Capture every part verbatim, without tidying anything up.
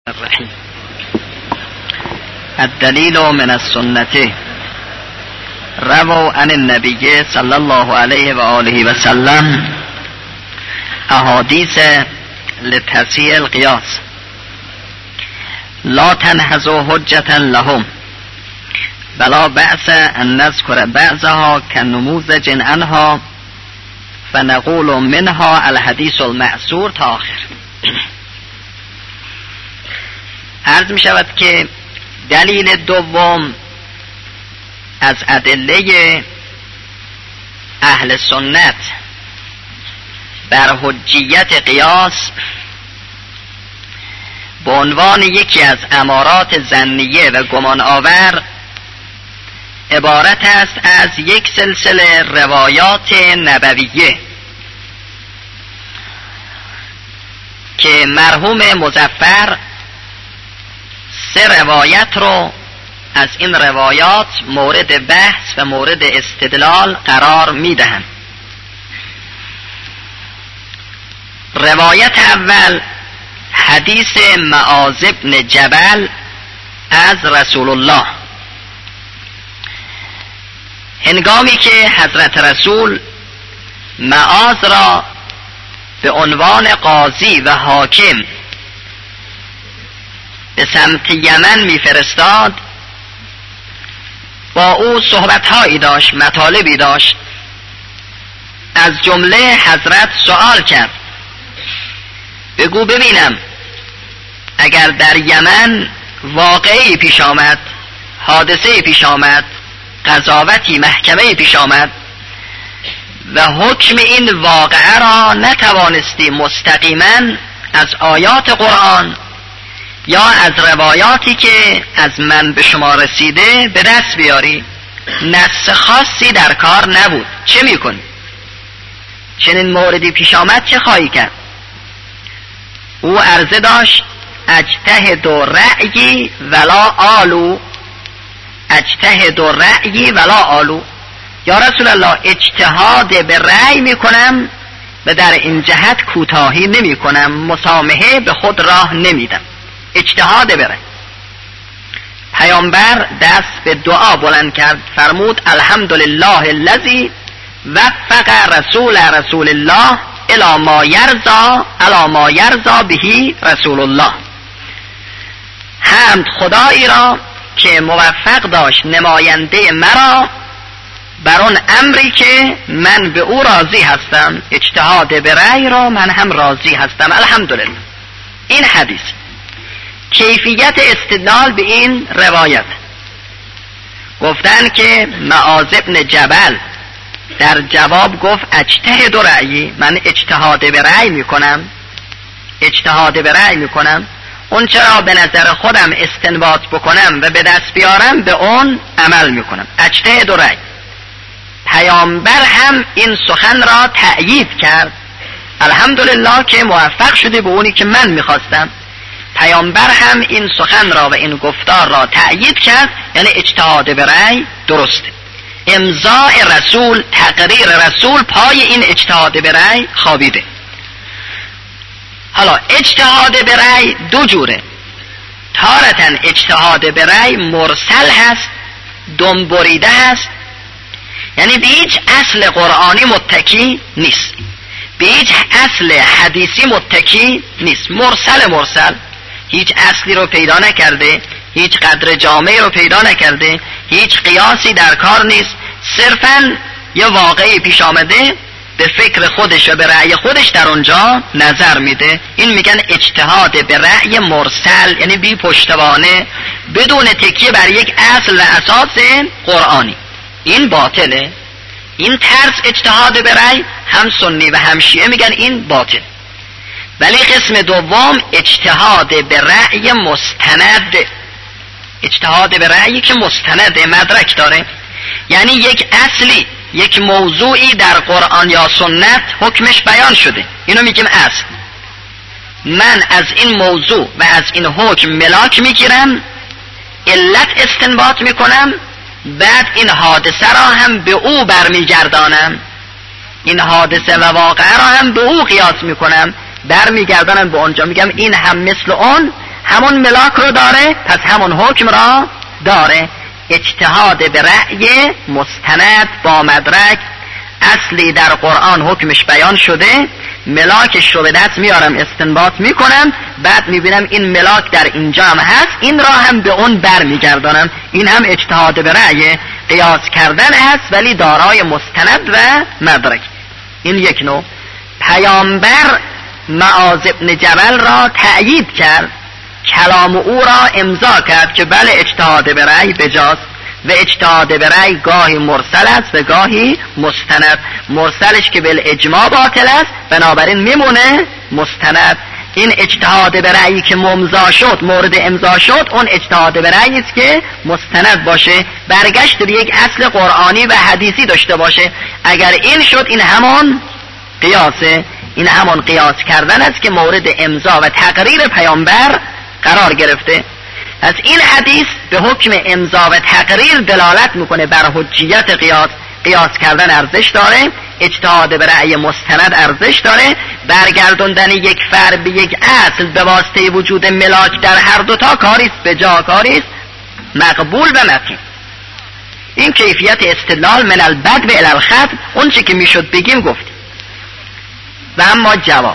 الرحیم. الدلیل من السنة رووا عن النبی صلی الله علیه و آله و سلم احادیث لتصحیح القیاس لا تنحز حجة لهم ولا بأس ان نذكر بعضها كنموذج عنها فنقول منها الحدیث المأثور تا آخر. عرض می شود که دلیل دوم از ادله اهل سنت بر حجیت قیاس به عنوان یکی از امارات ظنیه و گمان آور عبارت است از یک سلسله روایات نبویه که مرحوم مظفر سه روایت رو از این روایات مورد بحث و مورد استدلال قرار میدهند. روایت اول حدیث معاذ بن جبل از رسول الله، هنگامی که حضرت رسول معاذ را به عنوان قاضی و حاکم به سمت یمن میفرستاد، با او صحبت‌هایی داشت، مطالبی داشت. از جمله حضرت سوال کرد بگو ببینم اگر در یمن واقعی پیش آمد، حادثه پیش آمد، قضاوتی محکمه پیش آمد و حکم این واقعه را نتوانستی مستقیما از آیات قرآن یا از روایاتی که از من به شما رسیده به دست بیاری، نص خاصی در کار نبود، چه میکنی؟ چنین موردی پیش آمد چه خواهی کرد؟ او عرضه داشت اجتهد رأیی ولا آلو، اجتهد رأیی ولا آلو، یا رسول الله اجتهاد به رأی میکنم و در این جهت کوتاهی نمی کنم، مسامحه به خود راه نمیدم، اجتهاد بره. پیامبر دست به دعا بلند کرد، فرمود الحمدلله الذی وفق رسول رسول الله الی ما یرضا الی ما یرضا به رسول الله. حمد خدایی را که موفق داشت نماینده مرا بر اون امری که من به او راضی هستم، اجتهاد به رأی را من هم راضی هستم، الحمدلله. این حدیث کیفیت استدلال به این روایت، گفتن که معاذ بن جبل در جواب گفت اجتهد رأیی، من اجتهاد به رأی میکنم، اجتهاد به رأی میکنم، اون چرا به نظر خودم استنباط بکنم و به دست بیارم به اون عمل میکنم، اجتهد رأی. پیامبر هم این سخن را تأیید کرد، الحمدلله که موفق شده به اونی که من میخواستم. پیامبر هم این سخن را و این گفتار را تأیید کرد، یعنی اجتهاد به رأی درسته. امضاء رسول، تقریر رسول پای این اجتهاد به رأی خوابیده. حالا اجتهاد به رأی دو جوره، تارتاً اجتهاد به رأی مرسل هست، دم بریده هست، یعنی به هیچ اصل قرآنی متکی نیست، به هیچ اصل حدیثی متکی نیست، مرسل مرسل، هیچ اصلی رو پیدا نکرده، هیچ قدر جامعی رو پیدا نکرده، هیچ قیاسی در کار نیست، صرفاً یه واقعی پیش آمده، به فکر خودش و به رأی خودش در اونجا نظر میده. این میگن اجتهاد به رأی مرسل، یعنی بی پشتوانه، بدون تکیه بر یک اصل و اساس قرآنی. این باطله. این طرز اجتهاد به رأی هم سنی و هم شیعه میگن این باطل. ولی قسم دوم اجتهاد به رأی مستند، اجتهاد به رأیی که مستند مدرک داره، یعنی یک اصلی، یک موضوعی در قرآن یا سنت حکمش بیان شده، اینو میگیم اصل. من از این موضوع و از این حکم ملاک میگیرم، علت استنباط میکنم، بعد این حادثه را هم به او برمیگردانم، این حادثه و واقعه را هم به او قیاس میکنم، برمیگردانم به اونجا، میگم این هم مثل اون همون ملاک رو داره، پس همون حکم را داره. اجتهاد به رأی مستند با مدرک، اصلی در قرآن حکمش بیان شده، ملاکش رو به دست میارم استنباط میکنم، بعد میبینم این ملاک در اینجا هم هست، این را هم به اون بر میگردانم. این هم اجتهاد به رأی قیاس کردن هست ولی دارای مستند و مدرک. این یک نوع. پیامبر معاذ ابن جبل را تأیید کرد، کلام او را امضا کرد که بله اجتهاد به رأی بجاست و اجتهاد به رأی گاهی مرسل است و گاهی مستند. مرسلش که بالاجماع باطل است، بنابراین میمونه مستند. این اجتهاد به رأیی که ممضا شد، مورد امضا شد، اون اجتهاد به رأیی است که مستند باشه، برگشت به یک اصل قرآنی و حدیثی داشته باشه. اگر این شد این همان قیاسه، این همان قیاس کردن است که مورد امضا و تقریر پیامبر قرار گرفته. از این حدیث به حکم امضا و تقریر دلالت میکنه بر حجیت قیاس. قیاس کردن ارزش داره، اجتهاد به رأی مستند ارزش داره، برگردوندن یک فرد به یک اصل به واسطه وجود ملاک در هر دوتا کاریست به جا، کاریست مقبول و مطلوب. این کیفیت استدلال من البدو الی الختم، اون چی که میشد بگیم گفتیم. و اما جواب،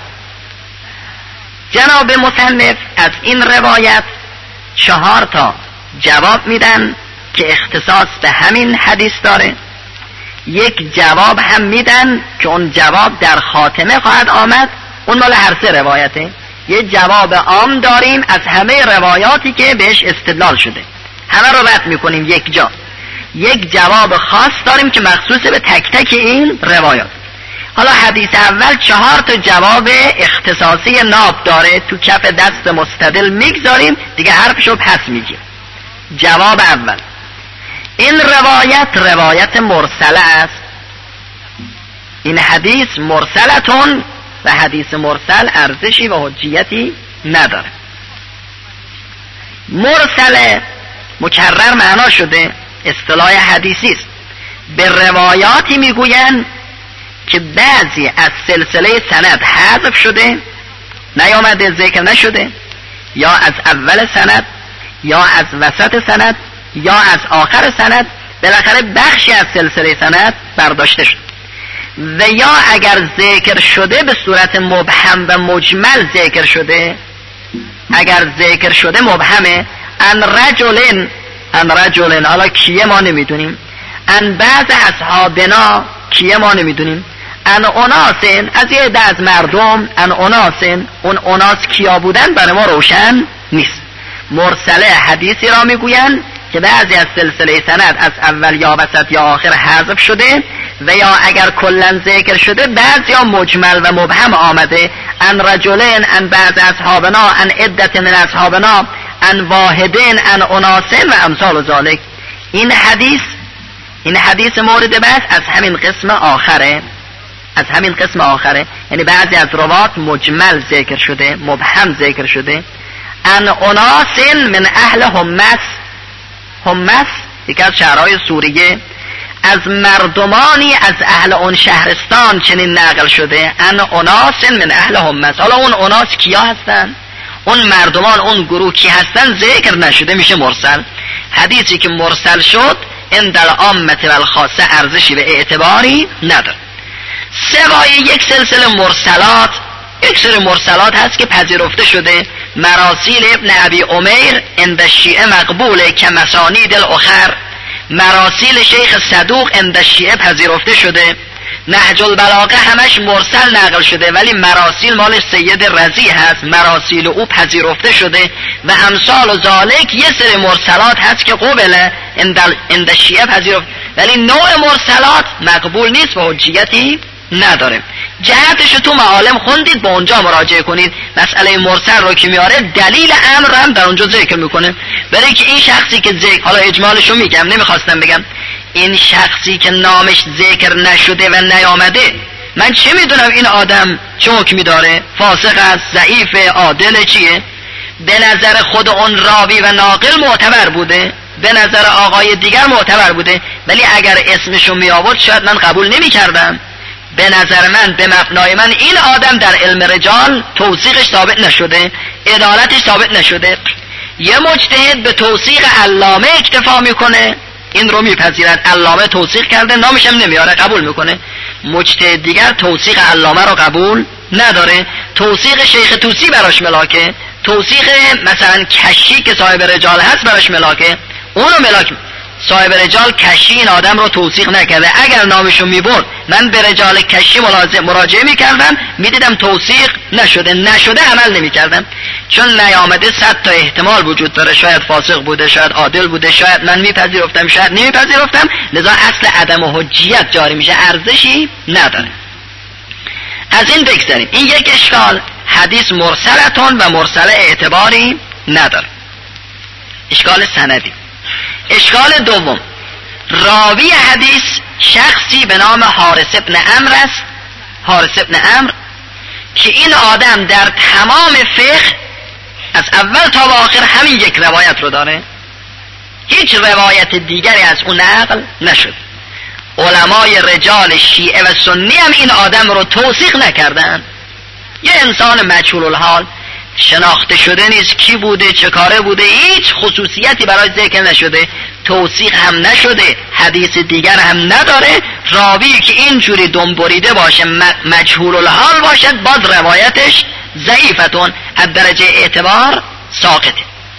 جناب مصنف از این روایت چهار تا جواب میدن که اختصاص به همین حدیث داره. یک جواب هم میدن که اون جواب در خاتمه خواهد آمد، اون مال هر سه روایته. یه جواب عام داریم از همه روایاتی که بهش استدلال شده، همه رو رد میکنیم یک جا. یک جواب خاص داریم که مخصوص به تک تک این روایات. حالا حدیث اول چهار تا جواب اختصاصی ناب داره، تو کف دست مستدل میگذاریم دیگه، حرفشو پس میگیم. جواب اول، این روایت روایت مرسله است. این حدیث مرسلتون و حدیث مرسل ارزشی و حجیتی نداره. مرسله مکرر معنا شده، اصطلاح حدیثی است. به روایاتی میگوین که بعضی از سلسله سند حذف شده، نیامده، ذکر نشده، یا از اول سند یا از وسط سند یا از آخر سند، بالاخره بخشی از سلسله سند برداشته شد. و یا اگر ذکر شده به صورت مبهم و مجمل ذکر شده، اگر ذکر شده مبهمه، ان رجلن، ان رجلن، حالا کیه ما نمیدونیم، ان بعض اصحابنا کیه ما نمیدونیم، ان اوناسن، از یه عده از مردم، ان اوناسن، اون اوناس کیا بودن برای ما روشن نیست. مرسله حدیثی را میگوین که بعضی از سلسله سند از اول یا وسط یا آخر حذف شده، و یا اگر کلن ذکر شده بعضی یا مجمل و مبهم آمده، ان رجلین، ان بعض اصحابنا، ان عدت من اصحابنا، ان واحدین، ان اوناسن و امثال ذالک. این حدیث این حدیث مورد بحث از همین قسم آخره، از همین قسم آخره، یعنی بعضی از روات مجمل ذکر شده، مبهم ذکر شده. ان اوناسن من اهل همس، همس یکی از شهرهای سوریه، از مردمانی از اهل اون شهرستان چنین نقل شده، ان اوناسن من اهل همس. حالا اون اوناس کیا هستن؟ اون مردمان، اون گروه کی هستن ذکر نشده، میشه مرسل. حدیثی که مرسل شد عند العامه و الخاصه ارزشی به اعتباری نداره. سوای یک سلسله مرسلات، یک سری مرسلات هست که پذیرفته شده. مراسیل ابن ابی عمیر عند شیعه مقبوله که مسانید الاخر. مراسیل شیخ صدوق عند شیعه پذیرفته شده. نهج البلاغه همش مرسل نقل شده، ولی مراسیل مال سید رضی هست، مراسیل او پذیرفته شده. و امثال و ذالک یه سری مرسلات هست که قبله عند شیعه پذیرفته، ولی نوع مرسلات مقبول نیست و حجیتی نداره. جهتش تو معالم خوندید، با اونجا مراجعه کنید. مسئله مرسل رو که میاره دلیل امر هم در اونجا ذکر میکنه، برای که این شخصی که ذکر، حالا اجمالشو میگم، نمیخواستم بگم، این شخصی که نامش ذکر نشده و نیامده، من چه میدونم این آدم چه حکمی داره، فاسق است، ضعیف، عادل، چیه؟ به نظر خود اون راوی و ناقل معتبر بوده، به نظر آقای دیگر معتبر بوده، ولی اگر اسمشو می آورد شاید من قبول نمی کردم. به نظر من، به مبنای من، این آدم در علم رجال توثیقش ثابت نشده، عدالتش ثابت نشده. یه مجتهد به توثیق علامه اکتفا میکنه، این رو میپذیرن، علامه توثیق کرده، نامش هم نمیاره، قبول میکنه. مجتهد دیگر توثیق علامه رو قبول نداره، توثیق شیخ طوسی براش ملاکه، توثیق مثلا کشی که صاحب رجال هست براش ملاکه، اونو ملاک. صاحب رجال کشی این آدم رو توثیق نکرده، اگر نامشو میبرد من به رجال کشی مراجعه میکردم، میدیدم توثیق نشده، نشده عمل نمیکردم، چون نیامده صد تا احتمال وجود داره، شاید فاسق بوده، شاید عادل بوده، شاید من میپذیرفتم، شاید نمیپذیرفتم، لذا اصل عدم حجیت جاری میشه، ارزشی نداره. از این بگذاریم. این یک اشکال، حدیث مرسلتون و مرسل اعتباری نداره. اشکال سندی. اشکال دوم، راوی حدیث شخصی به نام حارث ابن عمرو است، حارث ابن عمرو، که این آدم در تمام فقه از اول تا به آخر همین یک روایت رو داره، هیچ روایت دیگری از اون نقل نشد. علمای رجال شیعه و سنی هم این آدم رو توثیق نکردن. یه انسان مجهول الحال، شناخته شده نیست کی بوده، چه کاره بوده، هیچ خصوصیتی برای ذکر نشده، توثیق هم نشده، حدیث دیگر هم نداره. راوی که اینجوری دنبریده باشه، مجهول الحال باشد، باز روایتش ضعیفتون، از درجه اعتبار ساقطه.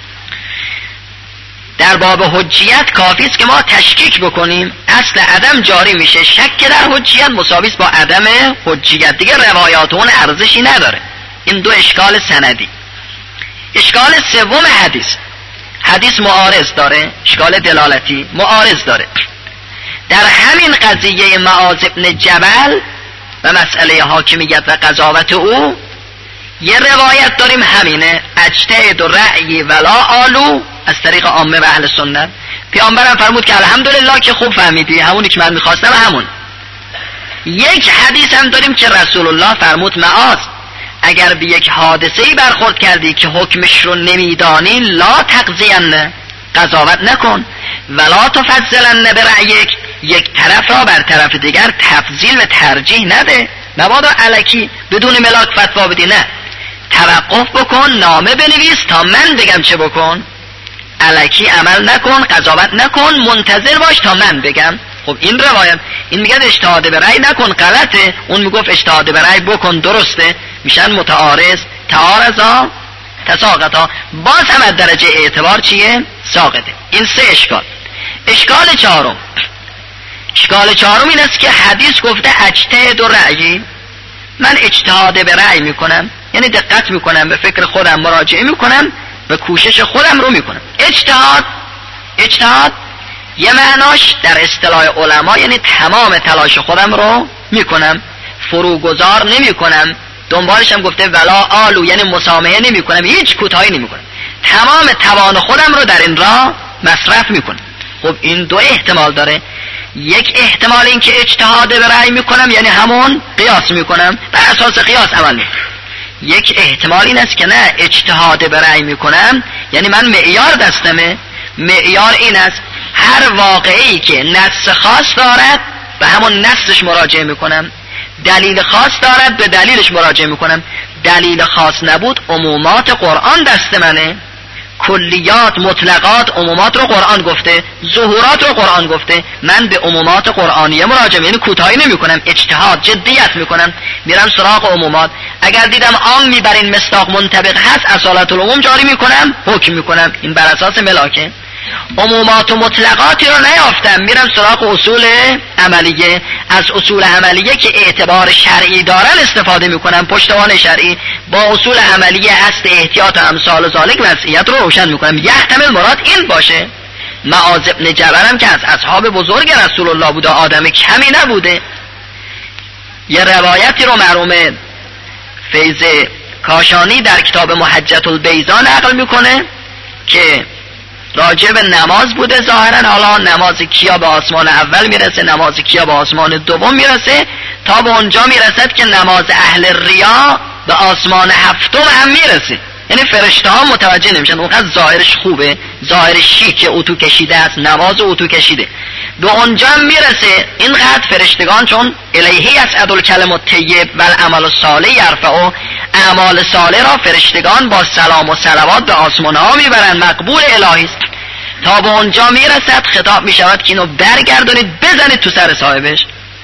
در باب حجیت کافی است که ما تشکیک بکنیم، اصل عدم جاری میشه، شک در حجیت مساوی است با عدم حجیت، دیگه روایات اون ارزشی نداره. این دو اشکال سندی. اشکال سوم حدیث، حدیث معارض داره، اشکال دلالتی معارض داره. در همین قضیه معاذ ابن جبل و مسئله حاکمیت و قضاوت او یه روایت داریم، همینه، اجتهد و رأی ولا آلو، از طریق عامه و اهل سنت. پیامبرم فرمود که الحمدلله که خوب فهمیدی، همونی که من میخواستم همون. یک حدیث هم داریم که رسول الله فرمود معاذ اگر به یک حادثه‌ای برخورد کردی که حکمش رو نمیدانی، لا تقضین، قضاوت نکن، ولا تفضلن برأیک، یک طرف را بر طرف دیگر تفضیل و ترجیح نده، مبادا الکی بدون ملاک فتوا بدی، نه، توقف بکن، نامه بنویس تا من بگم چه بکن، الکی عمل نکن، قضاوت نکن، منتظر باش تا من بگم. خب این روایت، این میگه اجتهاد به رأی نکن، غلطه، اون میگفت اجتهاد به رأی بکن، درسته، میشن متعارض، تعارضا تساقطا، باز هم از درجه اعتبار چیه؟ ساقطه. این سه اشکال. اشکال چهارم، اشکال چهارم این است که حدیث گفته اجتهد و رأی، من اجتهاد به رأی میکنم، یعنی دقت میکنم، به فکر خودم مراجعه میکنم، به کوشش خودم رو میکنم. اجتهاد، اجتهاد یه معناش در اصطلاح علما یعنی تمام تلاش خودم رو میکنم، فروگذار نمیکنم، دنبالش هم گفته ولا آلو، یعنی مسامحه نمیکنم، هیچ کوتاهی نمیکنم، تمام توان خودم رو در این راه مصرف میکنم. خب این دو احتمال داره، یک احتمال این که اجتهاد به رأی میکنم یعنی همون قیاس میکنم، بر اساس قیاس عمل میکنم. یک احتمال این است که نه، اجتهاد به رأی میکنم یعنی من معیار دستمه، معیار این است هر واقعی که نص خاص دارد به همون نصش مراجعه میکنم، دلیل خاص دارد به دلیلش مراجعه میکنم، دلیل خاص نبود عمومات قرآن دست منه، کلیات مطلقات عمومات رو قرآن گفته، ظهورات رو قرآن گفته، من به عمومات قرآنیه مراجعه، یعنی کوتاهی نمی کنم، اجتهاد جدیت میکنم، میرم سراغ عمومات، اگر دیدم عامی بر این مصداق منطبق هست اصالت العموم جاری میکنم، حکم میکنم، این بر اساس ملاکه. عمومات و مطلقاتی رو نیافتم، میرم سراغ اصول عملیه، از اصول عملیه که اعتبار شرعی دارن استفاده میکنم، پشتوان شرعی، با اصول عملیه هست احتیاط و امثال ذالک وضعیت رو روشن میکنم. یحتمل مراد این باشه. معاذ ابن جبل هم که از اصحاب بزرگ رسول الله بوده، آدم کمی نبوده. یه روایتی رو مرحوم فیض کاشانی در کتاب محجت البیضا نقل میکنه که راجع به نماز بوده ظاهرا، حالا نماز کیا به آسمان اول میرسه، نماز کیا به آسمان دوم میرسه، تا به اونجا میرسد که نماز اهل ریا به آسمان هفتم هم میرسه. یعنی فرشته ها متوجه نمیشن، اونقدر ظاهرش خوبه، ظاهرش شیکه، اتو کشیده است، نماز اتو کشیده. به اونجا میرسه اینقدر فرشتگان چون الیه یصعد الکلم الطیب و العمل الصالح یرفعه، اعمال صالح را فرشتگان با سلام و صلوات به آسمان ها میبرن، مقبول الهی است. تا به اونجا میرسد خطاب میشود که اینو برگردونید بزنید تو سر صاحبش.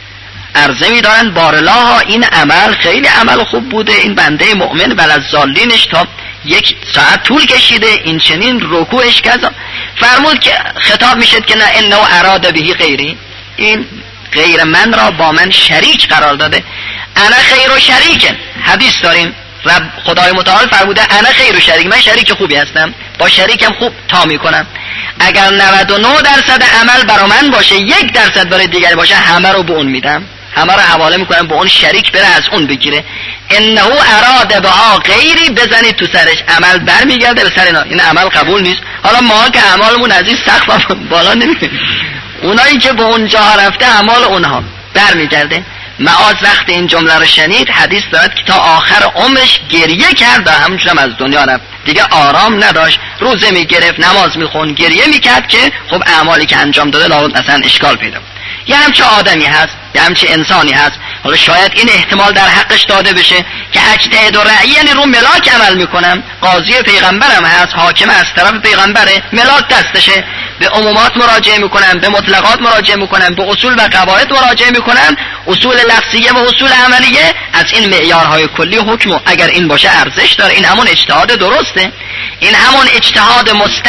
عرضه میدارن بارالله این عمل خیلی عمل خوب بوده، این بنده مؤمن ولذالینش تا یک ساعت طول کشیده، این چنین رکوعش کذا. فرمود که خطاب میشد که نه انه اراده بهی غیری، این غیر من را با من شریک قرار داده. انا خیر و شریکن، حدیث داریم رب خدای متعال فرموده انا خیر و شریک، من شریک خوبی هستم، با شریکم خوب تا میکنم. اگر نود و نه درصد عمل برا من باشه، یک درصد برای دیگری باشه، همه رو به اون میدم، همه رو حواله میکنم به اون شریک بره از اون بگیره. انه اراده بها غیری، بزنید تو سرش، عمل برمیگرده به سر اینا. این عمل قبول نیست. حالا ما که اعمالمون از این سقف بالا نمیره، اونایی که به اونجا رفته اعمال اونها برمیگرده. معاذ وقت این جمله رو شنید، حدیث دارد که تا آخر عمرش گریه کرد، همونجورم از دنیا رفت، دیگه آرام نداشت، روزه میگرفت، نماز میخوند، گریه میکرد که خب اعمالی که انجام داده لابد مثلا اشکال پیدا بود. یه همچه آدمی هست، یه همچه انسانی هست. حالا شاید این احتمال در حقش داده بشه که اجتهاد و رأی، یعنی رو ملاک عمل میکنم، قاضی پیغمبرم هست، حاکم از طرف پیغمبره، ملاک دستشه، به عمومات مراجعه میکنم، به مطلقات مراجعه میکنم، به اصول و قواعد مراجعه میکنم، اصول لفظیه و اصول عملیه، از این معیارهای کلی حکم اگر این باشه ارزش داره. این همون اجتهاد درسته، این همون اجتهاد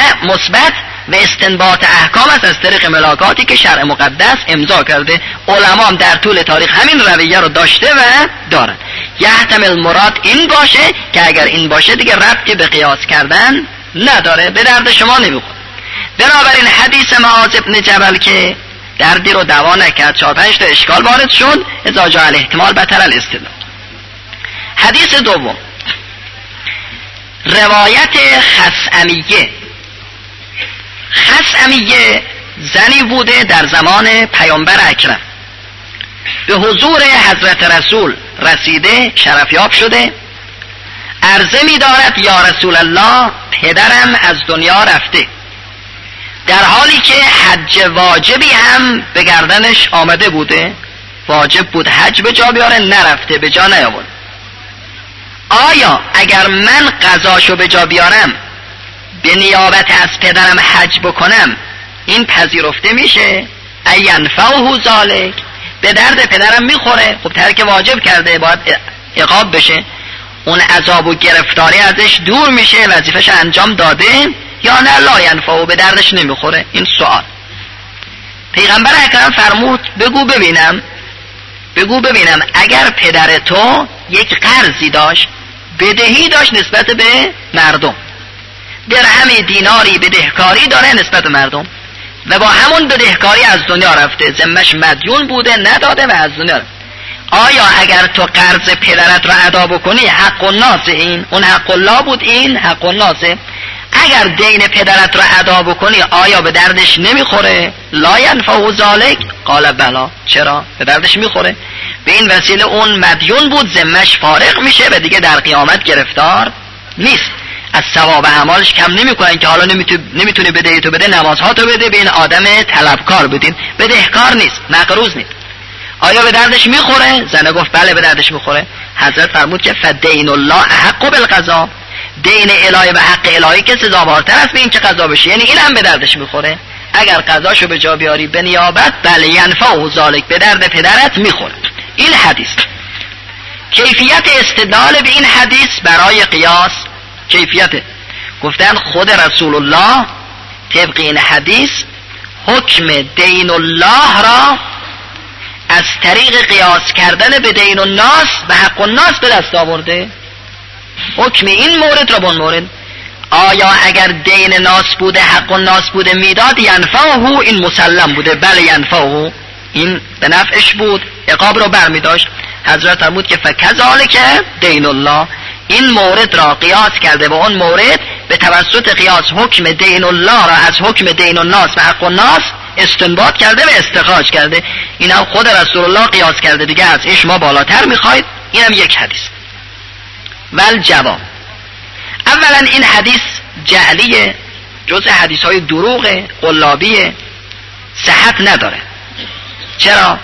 مثبت و استنباط احکام است از طریق ملاکاتی که شرع مقدس امضا کرده. علما هم در طول تاریخ همین رویه رو داشته و دارن. یحتمل مراد این باشه که اگر این باشه دیگه ربطی به قیاس کردن نداره، به درد شما نمیخوره. بنابراین حدیث معاذ ابن جبل که دردی رو دوا نکرد، چهار پنج تا اشکال وارد شد، اذا جاء الاحتمال بطل الاستدلال. حدیث دوم، روایت خثعمیه. خثعمیه زنی بوده در زمان پیامبر اکرم، به حضور حضرت رسول رسیده، شرفیاب شده، عرضه می دارد یا رسول الله پدرم از دنیا رفته، در حالی که حج واجبی هم به گردنش آمده بوده، واجب بود حج به جا بیاره، نرفته، به جا نیاورد. آیا اگر من قضاشو به جا بیارم، به نیابت از پدرم حج بکنم، این پذیرفته میشه؟ اینفعه ذالک، به درد پدرم میخوره؟ خب ترک واجب کرده، باید عقاب بشه، اون عذاب و گرفتاری ازش دور میشه، وظیفش انجام داده، یا نه لا ینفعه، به دردش نمیخوره؟ این سوال. پیغمبر اکرم فرمود بگو ببینم، بگو ببینم اگر پدر تو یک قرضی داشت، بدهی داشت نسبت به مردم، درهم دیناری بدهکاری داره نسبت به مردم و با همون بدهکاری از دنیا رفته، ذمش مدیون بوده، نداده و از دنیا رفته، آیا اگر تو قرض پدرت را ادا بکنی، حق الناس، این اون حق الله بود، این حق الناس، اگر دین پدرت را ادا بکنی آیا به دردش نمیخوره؟ لا ینفعه ذالک؟ قال بلا، چرا؟ به دردش میخوره. به این وسیله اون مدیون بود، ذمش فارغ میشه و دیگه در قیامت گرفتار نیست. از ثواب اعمالش کم نمیکنن که حالا نمیتونی بدهی تو بده، نمازها تو بده، به این آدم طلبکار بدین، بدهکار نیست، مقروض نیست. آیا به دردش میخوره؟ زنه گفت بله به دردش میخوره. حضرت فرمود که فدین الله احق بالقضا، دین الهی و حق الهی که سزاوارتر است به این که قضا بشه، یعنی این هم به دردش میخوره. اگر قضاشو به جا بیاری به نیابت، بله ینفعه ذالک، به درد پدرت میخوره. این حدیث. کیفیت استدلال به این حدیث برای قیاس، کیفیت گفتن خود رسول الله طبق این حدیث حکم دین الله را از طریق قیاس کردن به دین الناس و حق الناس به دست آورده. حکم این مورد را به اون مورد، آیا اگر دین ناس بوده، حق الناس بوده میداد، ینفعه، این مسلم بوده، بله ینفعه، این به نفعش بود، عقاب رو برمی داشت. حضرت فرمود که فکذالک دین الله، این مورد را قیاس کرده با اون مورد، به توسط قیاس حکم دین الله را از حکم دین الناس و حق الناس استنباط کرده و استخراج کرده. این هم خود رسول الله قیاس کرده دیگه، از این شما بالاتر میخواید. این هم یک حدیث. ول جواب، اولا این حدیث جعلیه، جزء حدیث های دروغه، قلابیه، صحت نداره. چرا؟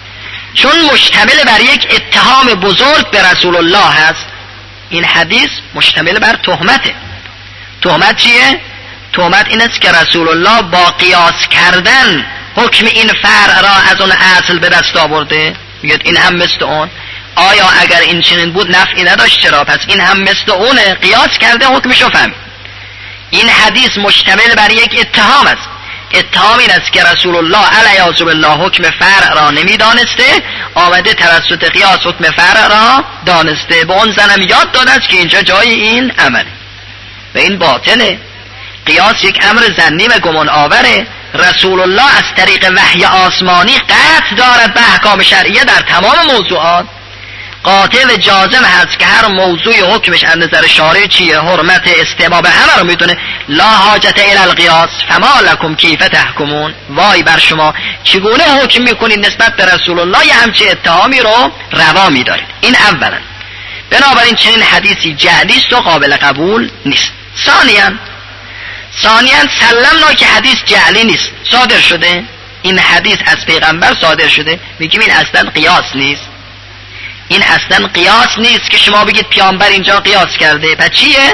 چون مشتمل بر یک اتهام بزرگ به رسول الله هست. این حدیث مشتمل بر تهمته. تهمت چیه؟ تهمت این است که رسول الله با قیاس کردن حکم این فرع را از اون اصل به دست آورده. میگه این هم مثل اون. آیا اگر این چنین بود نفعی نداشت؟ چرا؟ پس این هم مثل اونه، قیاس کرده حکمشو فهمید. این حدیث مشتمل بر یک اتهام است. اتهام این است که رسول الله علیه بالله حکم فرع را نمیدانسته، آمده توسط قیاس حکم فرع را دانسته. به اون زنم یاد داده است که اینجا جای این عمله و این باطله. قیاس یک امر ظنی و گمان آوره. رسول الله از طریق وحی آسمانی قطع دارد به احکام شرعیه در تمام موضوعات. قاطع و جازم هست که هر موضوع حکمش از نظر شارع چیه، حرمت، استحباب، همه رو میدونه. لا حاجت الی القیاس فما لکم کیف تحکمون. وای بر شما چگونه حکم میکنید نسبت به رسول الله، یه همچه اتهامی رو روا میدارید. این اولا. بنابراین چنین حدیثی جعلی است و قابل قبول نیست. ثانیاً ثانیاً سلمنا که حدیث جعلی نیست، صادر شده. این حدیث از پیغمبر صادر شده، میگیم این اصلا قیاس نیست. این اصلا قیاس نیست که شما بگید پیامبر اینجا قیاس کرده. پس چیه؟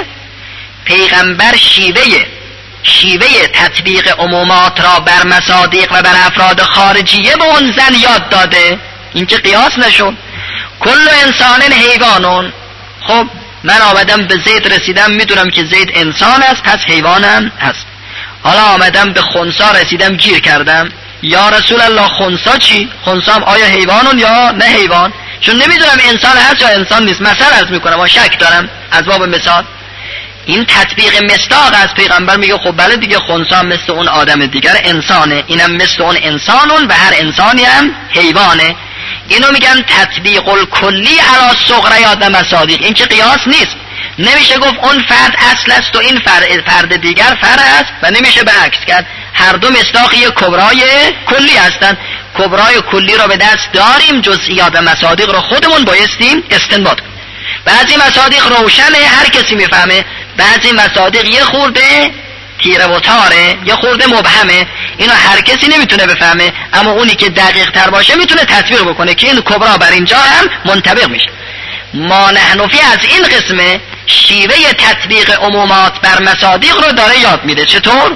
پیغمبر شیوه شیوه تطبیق عمومات را بر مصادیق و بر افراد خارجیه به اون زن یاد داده. این که قیاس نشد. کل انسان حیوانون. خب من آمدم به زید رسیدم، میدونم که زید انسان است، پس حیوانم هست. حالا آمدم به خنسا رسیدم، گیر کردم. یا رسول الله خنسا چی؟ خنسا هم آیا حیوانون یا نه حیوان؟ چون نمیدونم انسان هست یا انسان نیست. مثلا عرض میکنم و شک دارم از باب مثال. این تطبیق مصداق از پیغمبر میگه خب بله دیگه، خنسا مثل اون آدم دیگر انسانه، اینم مثل اون انسانون و هر انسانی هم حیوانه. اینو میگن تطبیق الکلی علی صغریات و مصادیق. این که قیاس نیست. نمیشه گفت اون فرد اصل است و این فرد, فرد دیگر فرع است و نمیشه به عکس کرد. هر دو مصداقی کبرای کلی هستند. کبرای کلی را به دست داریم، جزئیات و مصادیق را خودمون بایستیم استنباط. بعضی مصادیق روشنه، هر کسی میفهمه. بعضی مصادیق یه خورده تیره و تاره، یه خورده مبهمه، اینو هر کسی نمیتونه بفهمه، اما اونی که دقیق تر باشه میتونه تطبیق بکنه که این کبرا بر اینجا هم منطبق میشه. ما نحنفی از این قسمه شیوه تطبیق عمومات بر مصادیق رو داره یاد میده. چطور؟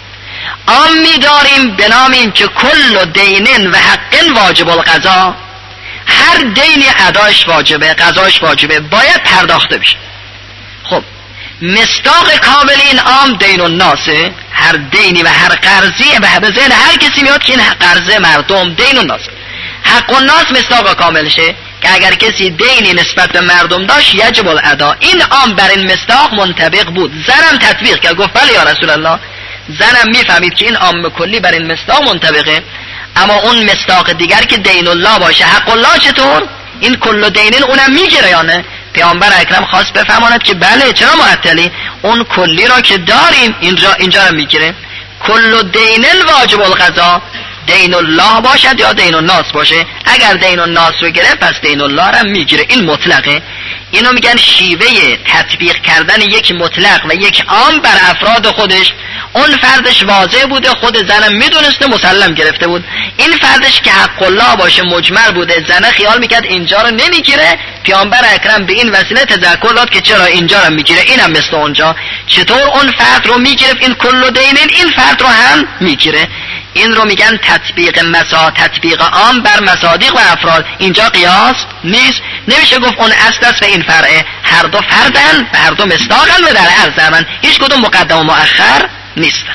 عام میداریم به نام این که کل دینن و حقن واجب القضا. هر دینی ادایش واجبه، قضاش واجبه، باید پرداخته بشه. خب مصداق کامل این عام دین الناسه. هر دینی و هر قرضی به ذهن هر کسی میاد که این قرضه مردم دین الناس. حق الناس مصداق کاملشه که اگر کسی دینی نسبت به مردم داشت یجب الادا. این عام بر این مصداق منطبق بود. زنم تطبیق کرد، گفت بله یا رسول الله. زنم میفهمید که این عام کلی بر این مصداق منطبقه. اما اون مصداق دیگر که دین الله باشه، حق الله چطور؟ این کل دینن اونم میگیره یا نه؟ پیامبر اکرم خواست بفهماند که بله، چرا معطلی؟ اون کلی را که داریم اینجا اینجا رو میگیره. کل دینن واجب القضا، دین الله باشد یا دین الناس باشه. اگر دین الناس رو گرفت پس دین الله رو میگیره. این مطلقه. اینو میگن شیوه تطبیق کردن یک مطلق و یک عام بر افراد خودش. اون فردش واضح بوده، خود زنم میدونسته، مسلم گرفته بود. این فردش که حق الله باشه، مجمل بوده، زنه خیال میکرد اینجا رو نمیگیره. پیامبر اکرم به این وسیله تذکر داد که چرا اینجا رو میگیره، اینم مثل اونجا. چطور اون فرد رو میگرفت، این کل دینن این فرد رو هم میگیره. این رو میگن تطبیق مسا، تطبیق عام بر مصادیق و افراد. اینجا قیاس نیست. نمیشه گفت اون اصل است و این فرعه. هر دو فردن و هر دو مصداقن و در هر زمان هیچ کدوم مقدم و مؤخر نیستن.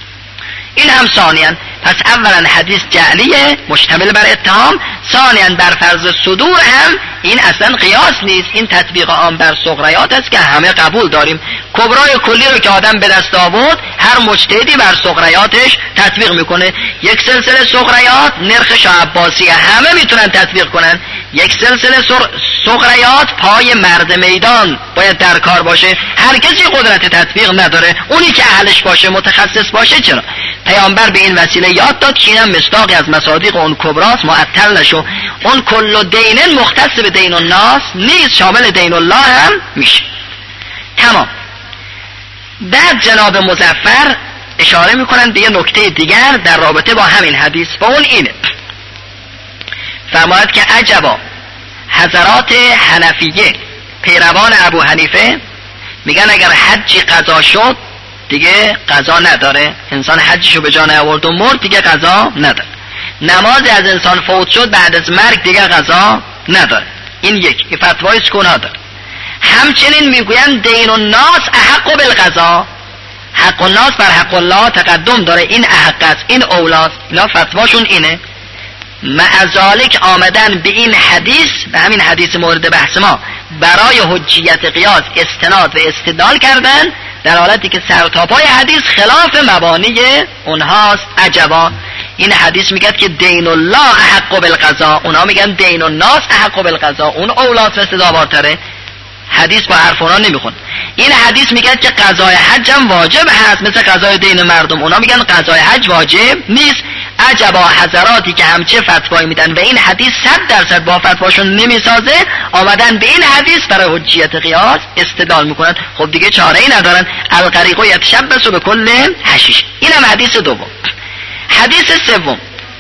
این هم ثانیاً. پس اولا حدیث جعلیه مشتمل بر اتهام، ثانیاً بر فرض صدور هم این اصلا قیاس نیست. این تطبیق عام بر صغریات است که همه قبول داریم. کبرای کلی رو که آدم به دست آورد، هر مجتهدی بر صغریاتش تطبیق میکنه. یک سلسله صغریات نرخ شاه عباسی همه میتونن تطبیق کنن. یک سلسله صغریات پای مرد میدان باید در کار باشه. هر کسی قدرت تطبیق نداره. اونی که اهلش باشه، متخصص باشه. چرا؟ پیامبر به این وسیله یاد داد که اینم مصداقی از مصادیق اون کبراست، معطل نشو. اون کل دینن مختص به دین الناس نیست، شامل دین الله هم میشه. تمام. بعد جناب مظفر اشاره میکنن به یه نکته دیگر در رابطه با همین حدیث و اون اینه، فرماید که عجبا حضرات حنفیه پیروان ابو حنیفه میگن اگر حجی قضا شد دیگه قضا نداره، انسان حجشو به جا نیاورد و مرد دیگه قضا نداره، نماز از انسان فوت شد بعد از مرگ دیگه قضا نداره. این یک این فتوای سکونها داره. همچنین میگوین دین الناس احق بالقضا، حق الناس بر حق الله تقدم داره، این احق است، این اولاست. اینا فتواشون اینه. مع ذالک آمدن به این حدیث، به همین حدیث مورد بحث ما، برای حجیت قیاس استناد و استدلال کردن، در حالتی که سرتاپای حدیث خلاف مبانی اونهاست. عجبا این حدیث میگه که دین الله احق بالقضا، اونها میگن دین الناس احق بالقضا، اون اولاست و استدلال‌تره. حدیث با حرف اونا نمیخون. این حدیث میگه که قضای حج هم واجب هست مثل قضای دین مردم، اونا میگن قضای حج واجب نیست. عجبا حضراتی که همچه فتوایی میدن و این حدیث صد درصد با فتواشون نمیسازه، آمدن به این حدیث برای حجیت قیاس استدلال میکنن. خب دیگه چاره ای ندارن. الغریق یتشبث بكل حشیش. اینم حدیث دوم. حدیث سوم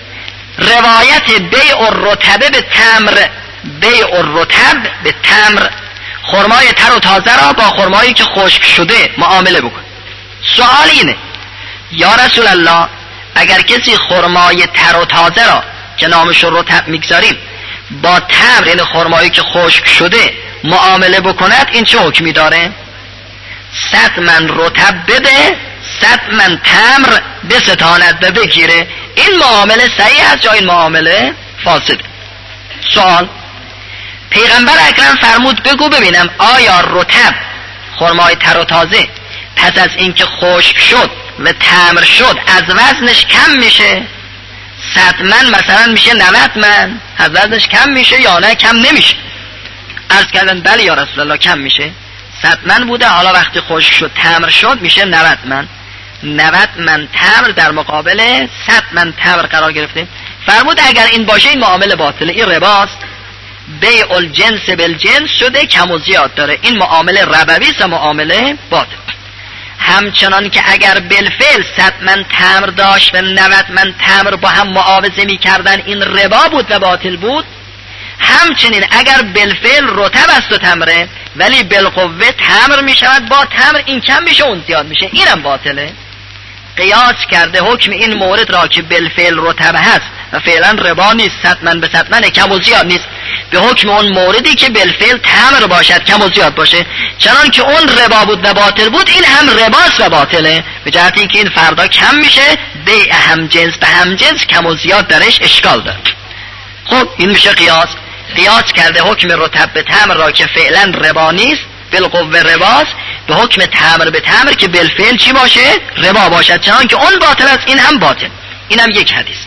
روایت بیع الرطب به تمر، بیع الرطب به تمر، خرمای تر و تازه را با خرمایی که خشک شده معامله بکن. سوال اینه یا رسول الله اگر کسی خرمای تر و تازه را که نامش رو رطب میگذاریم با تمر، یعنی خرمایی که خشک شده، معامله بکند، این چه حکمی داره؟ صد من رطب بده، صد من تمر بستاند و بگیره. این معامله صحیح است یا این معامله فاسد؟ سوال پیغمبر اکرم فرمود بگو ببینم آیا رطب خرمای تر و تازه پس از اینکه خشک شد و تمر شد از وزنش کم میشه؟ صد من مثلا میشه نود من، از وزنش کم میشه یا نه کم نمیشه؟ عرض کردن بله یا رسول الله کم میشه. صد من بوده، حالا وقتی خشک شد تمر شد میشه نود من. نود من تمر در مقابل صد من تمر قرار گرفته. فرمود اگر این باشه این معامله باطله، این رباست. بیع الجنس بالجنس شده، کم و زیاد داره، این معامله ربوی است، معامله باطل. همچنان که اگر بالفعل صد من تمر داشت و نود من تمر با هم معاوضه می کردن، این ربا بود و باطل بود. همچنین اگر بالفعل رطب است و تمره ولی بالقوه تمر می شود با تمر، این کم میشه اون زیاد میشه، اینم باطله. قیاس کرده حکم این مورد را که بالفعل رطب هست و فعلا ربا نیست، صد من به صد من کم و زیاد نیست، به حکم اون موردی که بالفعل تمر باشد کم و زیاد باشه. چنان که اون ربا بود و باطل بود، این هم رباست و باطله، به جهت اینکه این فردا کم میشه، بیع هم جنس به هم جنس کم و زیاد درش اشکال داره. خب این میشه قیاس. قیاس کرده حکم رطب به تمر را که فعلا ربا نیست، بالقوه رباست، به حکم تمر به تمر که بالفعل چی باشه؟ ربا باشد، چنان که اون باطل است این هم باطل. اینم یک حدیث.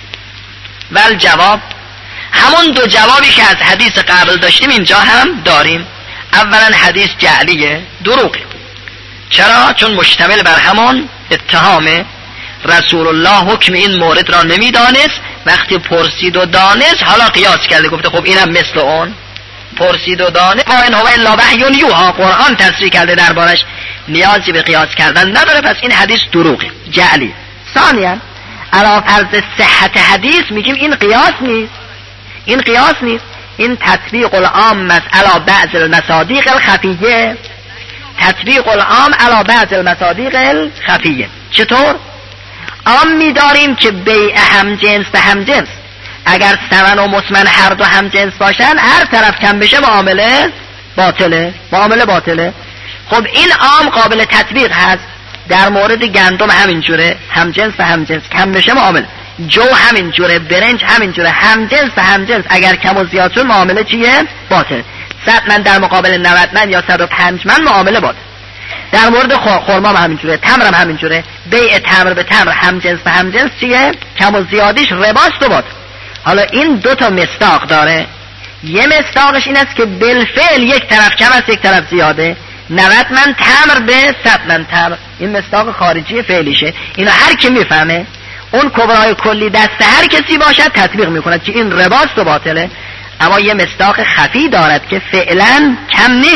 ول جواب همون دو جوابی که از حدیث قبل داشتیم اینجا هم داریم. اولا حدیث جعلیه، دروغه. چرا؟ چون مشتمل بر همون اتهامه. رسول الله حکم این مورد را نمیدانست، وقتی پرسید و دانست حالا قیاس کرده، گفته خب اینم مثل اون. پرسید و دانست، ما این هو الا وحی یوحی، قرآن تصریح کرده دربارش، نیازی به قیاس کردن نداره، پس این حدیث دروغه، جعلی. ثانیا علی فرض صحت حدیث میگیم این قیاس نیست، این قیاس نیست، این تطبیق العام علی بعض المصادیق الخفیه، تطبیق العام علی بعض المصادیق الخفیه. چطور؟ عام میداریم که بیع هم جنس به هم جنس، اگر ثمن و مسمن هر دو هم جنس باشن، هر طرف کم بشه معامله باطله، معامله باطله. خب این عام قابل تطبیق هست، در مورد گندم همینجوره، هم جنس به هم جنس، کم بشه معامله. جو همینجوره، برنج همینجوره، هم جنس به هم جنس، اگر کم و زیاد شد معامله چیه؟ باطل. صد من در مقابل نود من یا صد و پنج من معامله باطل. در مورد خرما هم همینجوره، تمر هم همینجوره، بیع تمر به تمر هم جنس به هم جنس چیه؟ کم و زیادیش رباست و باطل. حالا این دو تا مصداق داره. یه مصداقش این است که بالفعل یک طرف کم است یک طرف زیاده، نود من تمر به صد من تمر، این مصداق خارجی فعلیشه. اینو هر کی میفهمه، اون کبرای کلی دست هر کسی باشد تطبیق میکند که این رباست و باطله. اما یه مصداق خفی دارد که فعلا کم نیست،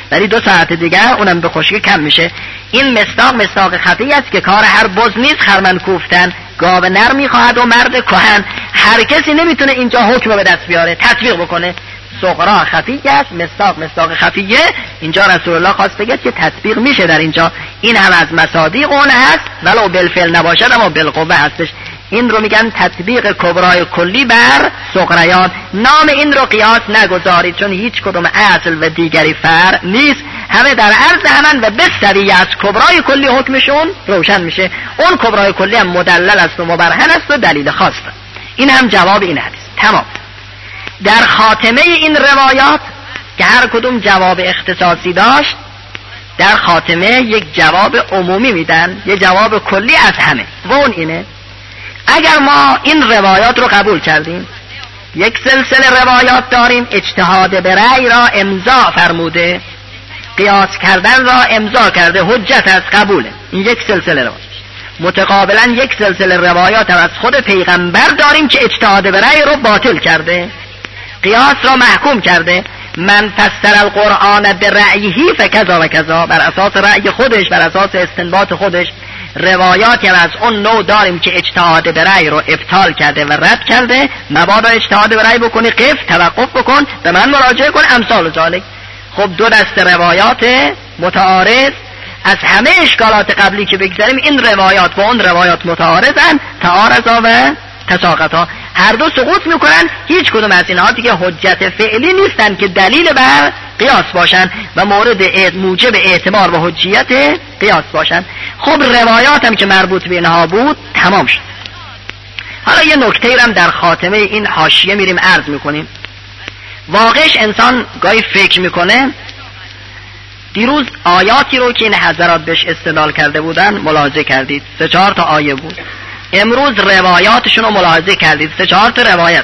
ولی دو ساعت دیگر اونم به خشکی کم میشه. این مصداق مصداق خفی است که کار هر بز نیست خرمن کوفتن، گاو نر میخواهد و مرد کهن. هر کسی نمیتونه اینجا حکم به دست بیاره تطبیق بکنه. صغرا خفی است، مصداق مصداق خفیه. اینجا رسول الله خواست بگه که تطبیق میشه در اینجا. این هم از مصادیق اون هست ولو بالفعل نباشد اما بالقوه هستش. این رو میگن تطبیق کبرای کلی بر صغریان. نام این رو قیاس نگذارید چون هیچ کدوم اصل و دیگری فرع نیست، همه در عرض همن و بستوی از کبرای کلی حکمشون روشن میشه. اون کبرای کلی هم مدلل است و مبرهن است و دلیل خاص. این هم جواب این حدیث. تمام. در خاتمه این روایات که هر کدوم جواب اختصاصی داشت، در خاتمه یک جواب عمومی میدن، یک جواب کلی از همه. و اون اینه اگر ما این روایات رو قبول کردیم، یک سلسله روایات داریم اجتهاد به رأی را امضا فرموده، قیاس کردن را امضا کرده، حجت از قبوله. این یک سلسله روایات. متقابلا یک سلسله روایات هم از خود پیغمبر داریم که اجتهاد به رأی رو باطل کرده، قیاس را محکوم کرده. من فسر القرآن به رأیه فکذا و کذا، بر اساس رأی خودش، بر اساس استنباط خودش. روایاتی هم از اون نوع داریم که اجتهاد به رأی رو ابطال کرده و رد کرده. مبادا اجتهاد به رأی بکنی، قف توقف بکن، به من مراجعه کن، امثال ذالک. خب دو دست روایات متعارض. از همه اشکالات قبلی که بگذاریم این روایات با اون روایات متعارضن، تعارضا و تساقطا، هر دو سقوط میکنن. هیچ کدوم از اینها دیگه حجت فعلی نیستن که دلیل بر قیاس باشن و مورد موجب اعتبار و حجیت قیاس باشن. خب روایات هم که مربوط به اینها بود تمام شد. حالا یه نکته هم در خاتمه این حاشیه میریم عرض میکنیم. واقعش انسان گاهی فکر میکنه. دیروز آیاتی رو که این حضرات بهش استدلال کرده بودن ملاحظه کردید، سه چهار تا آیه بود. امروز روایاتشون رو ملاحظه کردید، سه چهار تا روایت.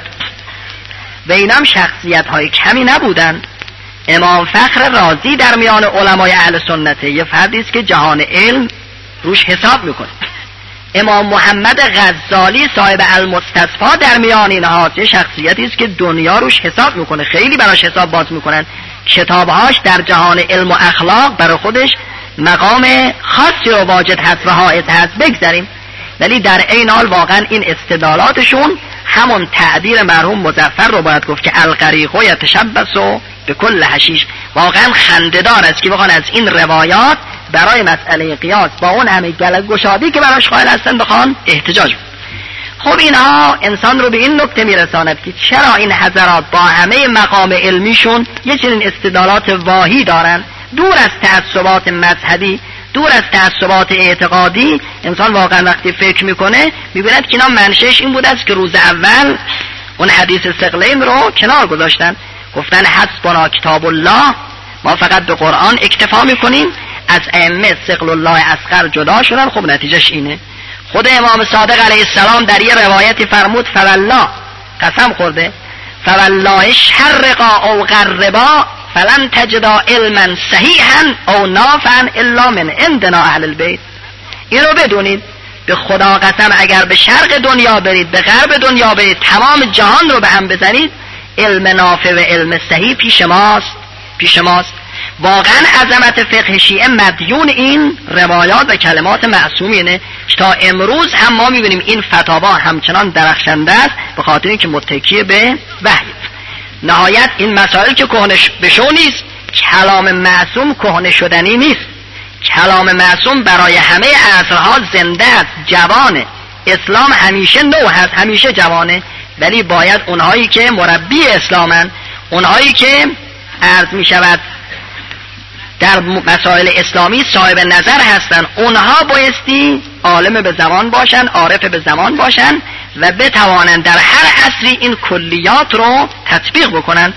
و اینم شخصیت های کمی نبودن. امام فخر رازی در میان علمای اهل سنته، یه فردی است که جهان علم روش حساب میکنه. امام محمد غزالی صاحب المستصفا در میان اینها، یه شخصیتی است که دنیا روش حساب میکنه، خیلی براش حساب باز میکنن. کتابهاش در جهان علم و اخلاق برای خودش مقام خاصی رو واجد هست و حائز هست. بگذاریم. ولی در این حال واقعا این استدلالاتشون همون تعبیر مرحوم مظفر رو باید گفت که الغریق و یتشبث به کل حشیش. واقعا خنده‌دار است که بخوان از این روایات برای مسئله قیاس با اون همه گلگ گشادی که براش قائل هستن بخوان احتجاج. خب اینها انسان رو به این نکته میرساند که چرا این حضرات با همه مقام علمیشون یه چنین استدلالات واهی دارن، دور از تعصبات مذهبی، دور از تعصبات اعتقادی. انسان واقعا وقتی فکر میکنه میبیند که اینا منشأش این بود است که روز اول اون حدیث ثقلین رو کنار گذاشتن، گفتن حسبنا کتاب الله، ما فقط به قرآن اکتفا میکنیم، از ائمه ثقل الله اصغر جدا شدن. خب نتیجهش اینه. خود امام صادق علیه السلام در یه روایتی فرمود فوالله، قسم خورده، فوالله شرقا او غربا فلن تجدا علما صحیحا او نافعا الا من عندنا اهل البیت. این رو بدونید، به خدا قسم اگر به شرق دنیا برید، به غرب دنیا برید، تمام جهان رو به هم بزنید، علم نافع و علم صحیح پیش ماست، پیش ماست. واقعا عظمت فقه شیعه مدیون این روایات و کلمات معصومینه. تا امروز هم ما میبینیم این فتاوا همچنان درخشنده است به خاطر اینکه متکی به وحی. نهایت این مسائل که کهنه بشو نیست، کلام معصوم کهنه شدنی نیست. کلام معصوم برای همه عصرها زنده است، جوانه. اسلام همیشه نو هست، همیشه جوانه. ولی باید اونهایی که مربی اسلامن، اونهایی که عرض می شود در مسائل اسلامی صاحب نظر هستن، اونها بایستی عالم به زمان باشن، عارف به زمان باشن و بتوانند در هر عصری این کلیات رو تطبیق بکنن.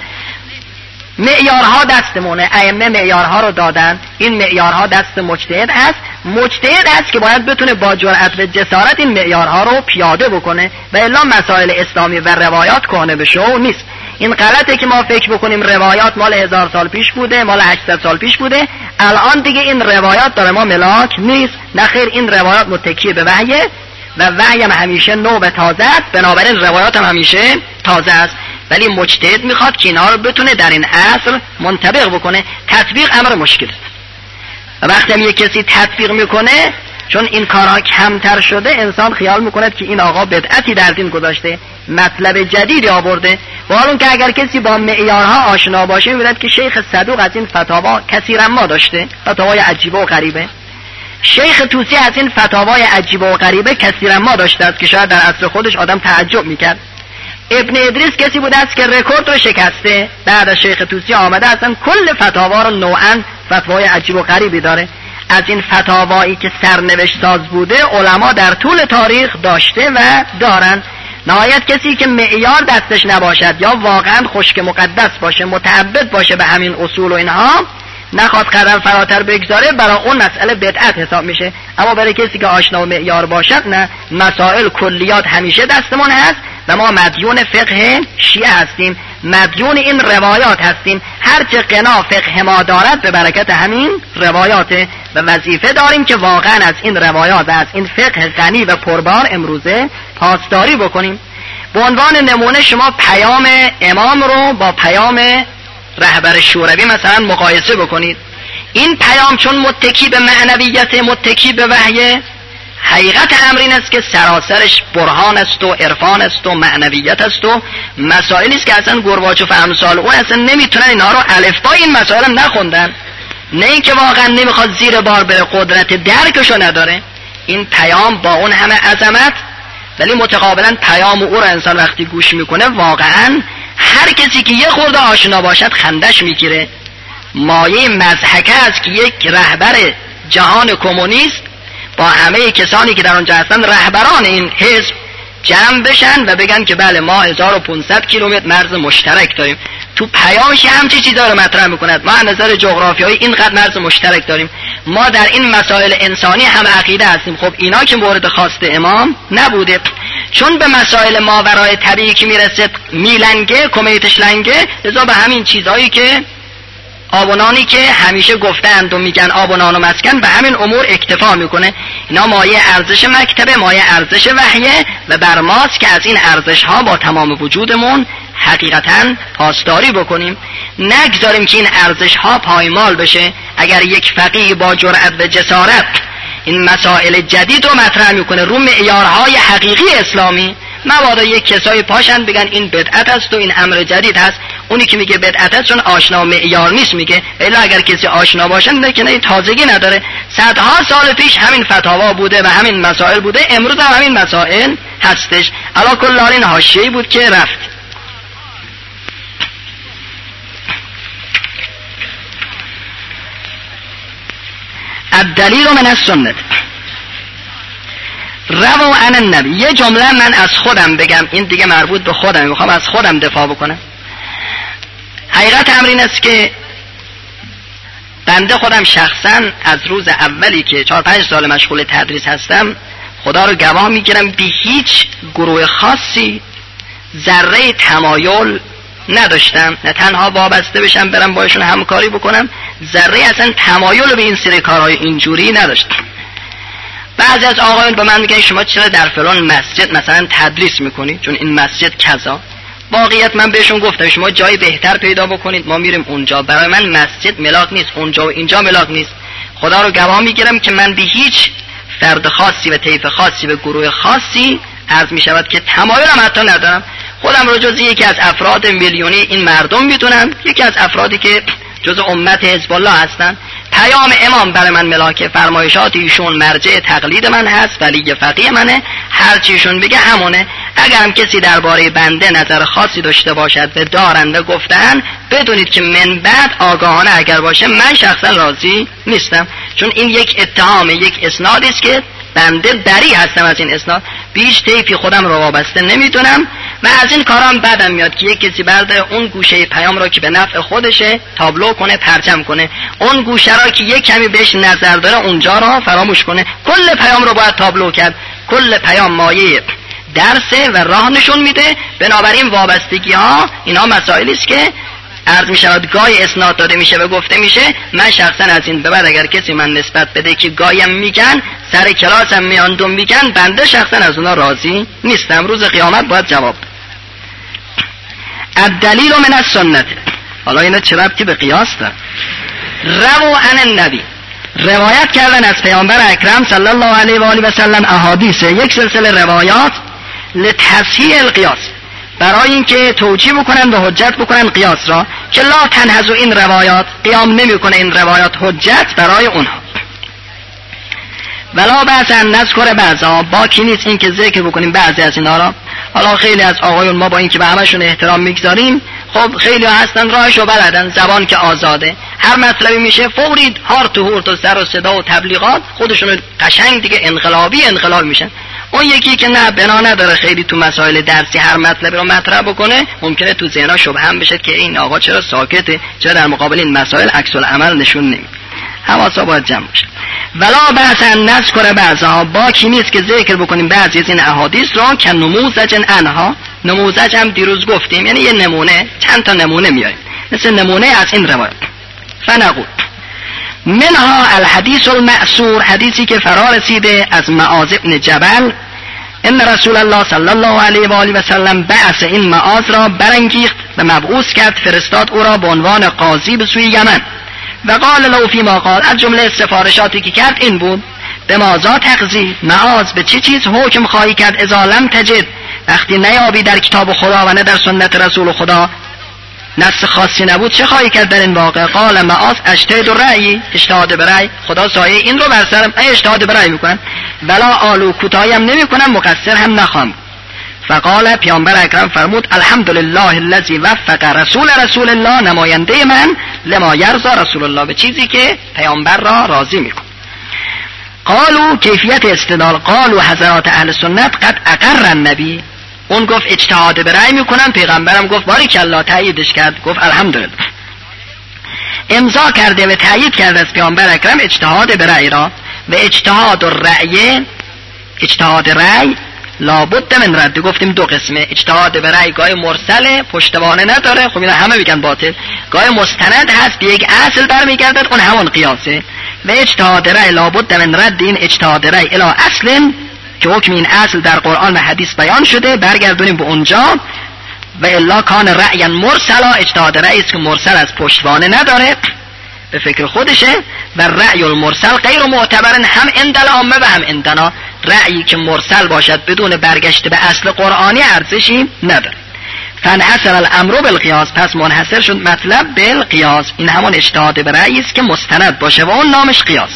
معیارها دستمونه، ائمه معیارها رو دادن، این معیارها دست مجتهد هست. مجتهد هست که باید بتونه با جرأت و جسارت این معیارها رو پیاده بکنه و الا مسائل اسلامی و روایات کهنه بشو نیست. این غلطه که ما فکر بکنیم روایات مال هزار سال پیش بوده، مال هشتصد سال پیش بوده، الان دیگه این روایات داره ما ملاک نیست. نه خیر، این روایات متکی به وحیه و وحی هم همیشه نو و تازه است، بنابراین روایات هم همیشه تازه است. ولی مجتهد میخواد که اینا رو بتونه در این عصر منطبق بکنه. تطبیق امر مشکل است و وقتی هم یک کسی تطبیق میکنه، چون این کارها کمتر شده، انسان خیال میکند که این آقا بدعتی در دین گذاشته، مطلب جدیدی آورده. و حالا که اگر کسی با معیارها آشنا باشه میبیند که شیخ صدوق از این فتاوا کثیرا ما داشته، فتاوای عجیبه و غریبه. شیخ طوسی از این فتاوای عجیبه و غریبه کثیرا ما داشته است که شاید در عصر خودش آدم تعجب میکرد. ابن ادریس کسی بوده است که رکورد رو شکسته، بعد از شیخ طوسی آمده اصلا کل فتاوا رو نوعا فتوای عجیب و غریبی داره. از این فتاوایی که سرنوشت ساز بوده علما در طول تاریخ داشته و دارن. نهایت کسی که معیار دستش نباشد یا واقعا خشک مقدس باشه، متعبد باشه به همین اصول و اینها، نخواد قدم فراتر بگذاره، برای اون مسئله بدعت حساب میشه. اما برای کسی که آشنا و معیار باشد نه، مسائل کلیات همیشه دستمون هست و ما مدیون فقه شیعه هستیم، مدیون این روایات هستیم. هرچه قنا فقه ما دارد به برکت همین روایاته و وظیفه داریم که واقعا از این روایات و از این فقه غنی و پربار امروزه پاسداری بکنیم. به عنوان نمونه شما پیام امام رو با پیام رهبر شوروی مثلا مقایسه بکنید. این پیام چون متکی به معنویت، متکی به وحی، حقیقت امر این است که سراسرش برهان است و عرفان است و معنویت است و مسائلی است که اصلا گورباچوف و امثال اون اصلا نمیتونن اینها رو الفبای این مسائل هم نخوندن، نه اینکه واقعا نمیخواد زیر بار بره، قدرت درکشو نداره. این پیام با اون همه عظمت، ولی متقابلا پیام او رو انسان وقتی گوش میکنه واقعا هر کسی که یه خورده آشنا باشد خندش میگیره. مایه مضحکه است که یک رهبر جهان کمونیست با همه کسانی که در آنجا هستند رهبران این حزب جمع بشن و بگن که بله ما هزار و پانصد کیلومتر مرز مشترک داریم. تو پیامش همچی چیزا رو مطرح میکند. ما از نظر جغرافیایی اینقدر مرز مشترک داریم، ما در این مسائل انسانی هم عقیده هستیم. خب اینا که مورد خواست امام نبوده، چون به مسائل ماورای طبیعی که میرسه میلنگه، کمیتش لنگه، لذا به همین چیزهایی که آب و نانی که همیشه گفتند و میگن آب و نان و مسکن، به همین امور اکتفا میکنه. اینا مایه ارزش مکتبه، مایه ارزش وحیه و بر ماست که از این ارزش ها با تمام وجودمون حقیقتا پاسداری بکنیم، نگذاریم که این ارزش ها پایمال بشه. اگر یک فقیه با جرأت و جسارت این مسائل جدید رو مطرح میکنه رو معیارهای حقیقی اسلامی، مبادا یک کسای پاشن بگن این بدعت است و این امر جدید هست. اونی که میگه بدعت است چون آشنا معیار نیست میگه، الا اگر کسی آشنا باشه میگه که نه این تازگی نداره، صدها سال پیش همین فتاوا بوده و همین مسائل بوده، امروز هم همین مسائل هستش. علا کل حال این حاشیه‌ای بود که رفت. الدلیل من السنت رووا عن النبی. یه جمله من از خودم بگم، این دیگه مربوط به خودم، میخوام از خودم دفاع بکنم. حقیقت امر این است که بنده خودم شخصا از روز اولی که چهار پنج سال مشغول تدریس هستم، خدا رو گواه میگیرم به هیچ گروه خاصی ذره تمایل نداشتم، نه تنها وابسته بشم برم باشون همکاری بکنم، ذره اصلا تمایل به این سری کارهای اینجوری نداشتم. بعضی از آقایون به من میگن شما چرا در فلان مسجد مثلا تدریس میکنی چون این مسجد کذا. واقعیت من بهشون گفتم شما جای بهتر پیدا بکنید، ما میریم اونجا. برای من مسجد ملاک نیست، اونجا و اینجا ملاک نیست. خدا رو گواه میگیرم که من به هیچ فرد خاصی و طیف خاصی و گروه خاصی عرض میشود که تمایلم حتی ندارم. خودم رو جز یکی از افراد میلیونی این مردم میدونم، یکی از افرادی که جز امت حزب الله هستن. پیام امام برای من ملاکه، فرمایشات ایشون مرجع تقلید من هست، ولی فقیه منه، هر چیشون بگه همونه. اگر هم کسی درباره بنده نظر خاصی داشته باشد و دارن و گفتن، بدونید که من بعد آگاهانه اگر باشه من شخصا راضی نیستم، چون این یک اتهام، یک اسنادی است که بنده بری هستم از این اسناد، بیش طیفی خودم رو وابسته نمیدونم و از این کارام بعدم میاد که یک کسی برده اون گوشه پیام را که به نفع خودشه تابلو کنه، پرچم کنه، اون گوشه را که یک کمی بهش نظر داره اونجا را فراموش کنه. کل پیام رو باید تابلو کرد. کل پیام مایه درسه و راه نشون میده. بنابراین وابستگی ها اینا مسائلی است که عرض می شود گای اسناد داده میشه و گفته میشه. من شخصا از این به بعد اگر کسی من نسبت بده که گایم میگن، سر کلاسم میاندم میگن، بنده شخصا از اونا راضی نیستم. روز قیامت باید جواب. الدلیل من السنت. حالا اینا چه ربطی به قیاس داره؟ رو عن النبی، روایت کردن از پیامبر اکرم صلی الله علیه و آله و سلم احادیث، یک سلسله روایات لتصحیح القیاس، برای اینکه توجیه بکنن و حجت بکنن قیاس را، که لا تنهض این روایات، قیام نمیکنه این روایات حجت برای اونها. ولا بعض ان نذکر بعضا، باکی نیست این که ذکر بکنیم بعضی از اینا را. حالا خیلی از آقایون ما با این که به همشون احترام میگذاریم، خب خیلی هستن راهشو بلدن، زبان که آزاده، هر مطلبی میشه فوری هار تو هورت و سر و صدا و تبلیغات خودشون قشنگ دیگه انقلابی انقلاب میشن. اون یکی که نه بنا نداره خیلی تو مسائل درسی هر مطلبی رو مطرح بکنه، ممکنه تو ذهنها شبهه هم بشه که این آقا چرا ساکته، چرا در مقابل این مسائل عکس العمل نشون نمیده. حواسا باید جمع بشه. ولا بحث ان نذکر بعضها، باکی نیست که ذکر بکنیم بعضی از این احادیث را، که نموذج انها، نموذج هم دیروز گفتیم یعنی یه نمونه، چند تا نمونه میاریم مثل نمونه از این روایت. فنقول منها الحدیث المأثور، حدیثی که فرا رسیده از معاذ بن جبل، ان رسول الله صلی الله علیه و آله و سلم بعث، این معاذ را برانگیخت و مبعوث کرد، فرستاد او را به عنوان قاضی به سوی یمن. و قال له فی ما قال، از جمله سفارشاتی که کرد این بود، به ماذا تقضی، معاذ به چه چیز حکم خواهی کرد، اذا لم تجد، وقتی نیابی در کتاب خدا و نه در سنت رسول خدا نص خاصی نبود چه خواهی کرد در این واقع؟ قال معاذ اجتهد الرأی، اجتهاد به رأی، خدا سایه این رو بر سرم، ای اجتهاد به رأی میکنم، ولا آلو کوتاهی هم نمیکنم، مقصر هم نخوام. فقال، پیامبر اکرم فرمود الحمدلله الذی وفق رسول رسول الله، نماینده من، لما یرضی رسول الله، به چیزی که پیامبر را راضی میکن. قالوا کیفیت استدلال، قالوا حضرات اهل سنت قد اقر النبی، اون گفت اجتهاد به رأی میکنن، پیغمبرم گفت باریکالله، تاییدش کرد، گفت الحمدلله، امضا کرده و تایید کرده از پیامبر اکرم اجتهاد به رأی را. و اجتهاد الرأی، اجتهاد رأی لابد من رد، گفتیم دو قسمه، اجتهاد به رأی گاهی مرسله پشتوانه نداره، خب اینا همه میگن باطل، گاهی مستند هست به یک اصل برمیگردد، اون همون قیاسه. و اجتهاد رأی لابد من رد، این اجتهاد رأی الی اصل، که حکم این اصل در قرآن و حدیث بیان شده، برگردونیم به اونجا. و الا کان رأی مرسلا، اجتهاد رأی است که مرسل از پشتوانه نداره، به فکر خودشه. و رأی المرسل غیر معتبر، هم عند العامه و هم عندنا، رأیی که مرسل باشد بدون برگشت به اصل قرآنی ارزشی نداره. فانحصر الامر بالقیاس، پس منحصر شد مطلب بالقیاس، این همون اجتهاد به رأیی است که مستند باشه و اون نامش قیاس.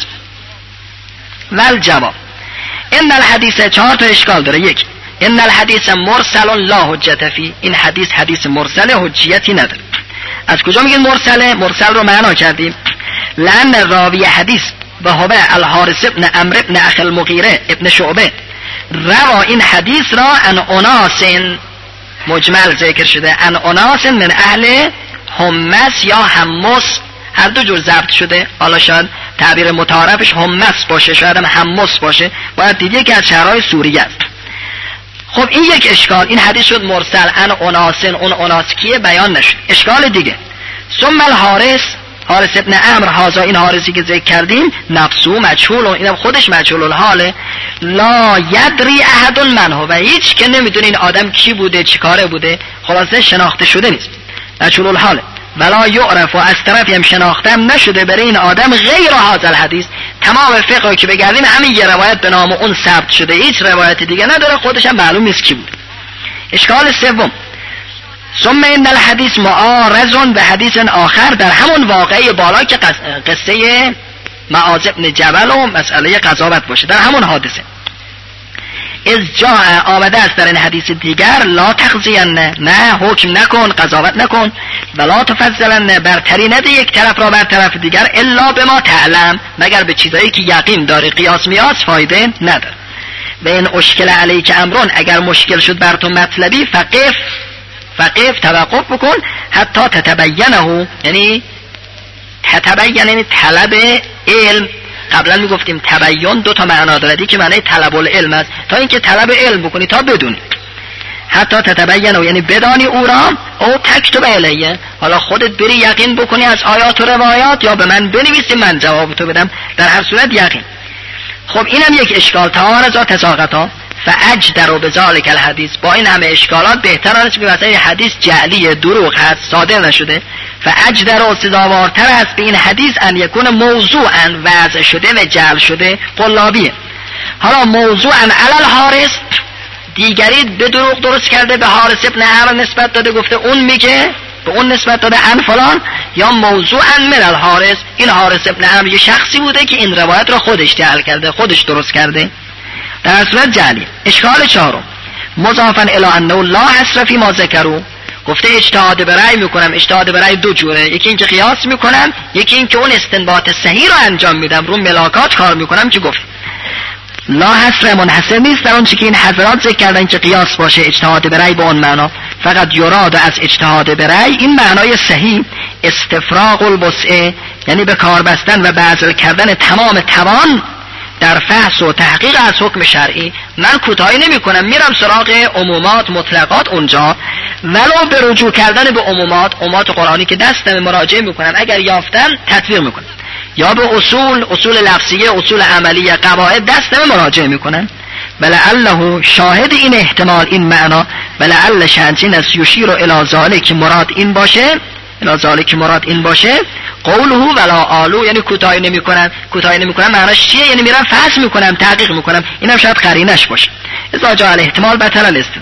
ول جواب ان الحدیث، چهار تا اشکال داره. یک، ان الحدیث مرسل لا حجت فی، این حدیث حدیث مرسل، حجیتی نداره. از کجا میگین مرسله؟ مرسل رو معنا کردیم، لأن راوی حدیث و هو الحارث ابن عمرو ابن اخی المغیره ابن شعبه، روا این حدیث را ان اناس، مجمل ذکر شده، ان اناس من اهل حمص یا حمص، هر دو جور ضبط شده، حالا شاید تعبیر متعارفش حمص باشه، شاید هم حمص باشه، باید دیدی که از شهرهای سوریه است. خب این یک اشکال، این حدیث شد مرسل، ان اناسن، اون اناس کیه بیان نشد. اشکال دیگه، ثم الحارث، حارث ابن عمرو، هازا این حارثی که ذکر کردیم، نفسو مجهول، اینم خودش مجهول الحاله، لا یدری احد منه، و هیچ که نمیدونه این آدم کی بوده، چی کاره بوده، خلاصه شناخته شده نیست، مجهول الحاله. ولا یعرف، و از طرفی هم شناخته هم نشده برای این آدم غیر هذا الحدیث، تمام فقه که بگردیم همین یه روایت به نام اون ثبت شده، هیچ روایت دیگه نداره، خودش هم معلوم نیست کی بود. اشکال سوم، ثم ان الحدیث معارض به حدیث آخر، در همون واقعه بالا که قصه معاذ بن جبل و مسئله قضاوت باشه، در همون حادثه. از جاء، آمده است در این حدیث دیگر، لا تخزین، نه حکم نکن، قضاوت نکن، ولا تفضلن، برتری نده یک طرف را بر طرف دیگر، الا به ما تعلم، مگر به چیزایی که یقین داری، قیاس میاس فایده نداره. و این اشکل علیک امرون، اگر مشکل شد بر تو مطلبی، فقف، فقف توقف بکن، حتی تتبینه، یعنی تتبین یعنی طلب علم. قبلا میگفتیم تبین دو تا معنا داره، که معنی طلب العلم است، تا اینکه طلب علم بکنی تا بدونی. حتی تتبینه یعنی بدانی او را، او تکتب الیه، حالا خودت بری یقین بکنی از آیات و روایات، یا به من بنویسی من جواب تو بدم، در هر صورت یقین. خب اینم یک اشکال، تعارض و تساقطا. فاجدر بذلک الحدیث، با این همه اشکالات بهتر است که مثلا حدیث جعلی دروغ هست صادر نشده، فاجدر و سزاوارتر است به این حدیث ان یکون موضوعا وضع شده و جعل شده قلابیه. حالا موضوعا علی الحارث، دیگری به دروغ درست کرده به حارث ابن عمرو نسبت داده، گفته اون میگه به اون نسبت داده ان فلان، یا موضوعا من الحارث، این حارث ابن عمرو یه شخصی بوده که این روایت را خودش جعل کرده، خودش درست کرده، در صورت جعلی. اشکال چهارم مضافا الی انه لا حصر فی ما ذکروا، گفته اجتهاد به رأی میکنم. اجتهاد به رأی دو جوره، یکی این که قیاس میکنم، یکی این که اون استنباط صحیح رو انجام میدم، رو ملاکات کار میکنم که گفت لا حصر منحصر نیست در اون چی که این حضرات ذکر کردن که قیاس باشه اجتهاد به رأی به اون معنا، فقط یراد از اجتهاد به رأی این معنای صحیح استفراغ الوسع، یعنی به کار بستن و بذل کردن تمام توان در فحص و تحقیق از حکم شرعی. من کوتاهی نمی کنم، میرم سراغ عمومات مطلقات اونجا، ولو به رجوع کردن به عمومات، عمومات قرآنی که دستم مراجعه میکنم، اگر یافتم تطبیق میکنم، یا به اصول اصول لفظیه، اصول عملیه، قواعد دستم مراجعه میکنم. ولعله شاهد این احتمال این معنا، ولعل شانچین است یشیر الی ذالک مراد این باشه، الی ذالک مراد این باشه قوله ولا آلو، یعنی کوتاهی نمیکنم. کوتاهی نمیکنم معناش چیه؟ یعنی میرم فحص میکنم، تحقیق میکنم، اینم شاید قرینش باشه. اذا جاء الاحتمال بطل الاستدلال.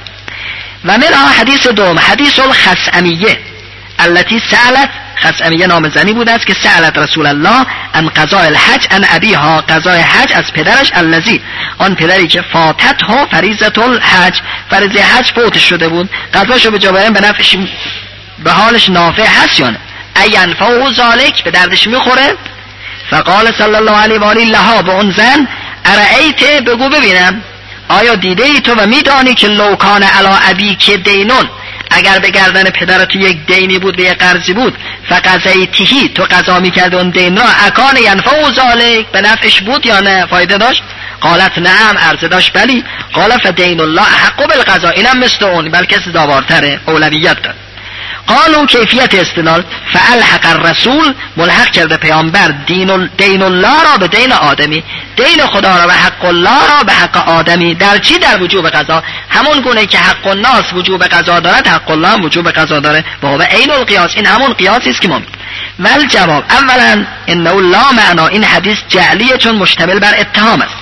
و منها حدیث دوم حدیث الخثعمیه التي سألت، خثعمیه نام زنی بوده است که سألت رسول الله عن قضاء الحج عن ابیها، قضای حج از پدرش، الذی آن پدری که فاتته فریضه الحج، فریضه حج فوت شده بود، قضاشو به جا بیارن به نفعش به حالش نافع هست یا نه؟ اینفعه ذالک، به دردش میخوره. فقال صلی الله علیه و آله لها، به اون زن، ارأیت، بگو ببینم، آیا دیده ای تو و میدانی که لو کان علی ابیک دینون، اگر به گردن پدر تو یک دینی بود و یک قرضی بود، فقضیتیه، تو قضا میکرد اون دین را، اکان ینفعه ذالک، به نفعش بود یا نه، فایده داشت؟ قالت نعم، عرض داشت بلی. قال فدین الله احق بالقضا، اینم مثل اون بلکه سزاوارتره، اولویت داره. قالوا کیفیت استدلال، فالحق الرسول، ملحق کرده پیامبر دین, دین الله را به دین آدمی، دین خدا را و حق الله را به حق آدمی. در چی؟ در وجوب قضا. همون گونه که حق الناس وجوب قضا دارد، حق الله هم وجوب قضا داره، و هو عین القیاس، این همون قیاسی است که ما میگیم. ول جواب، اولا انه لا معنا، این حدیث جعلیه چون مشتمل بر اتهام است.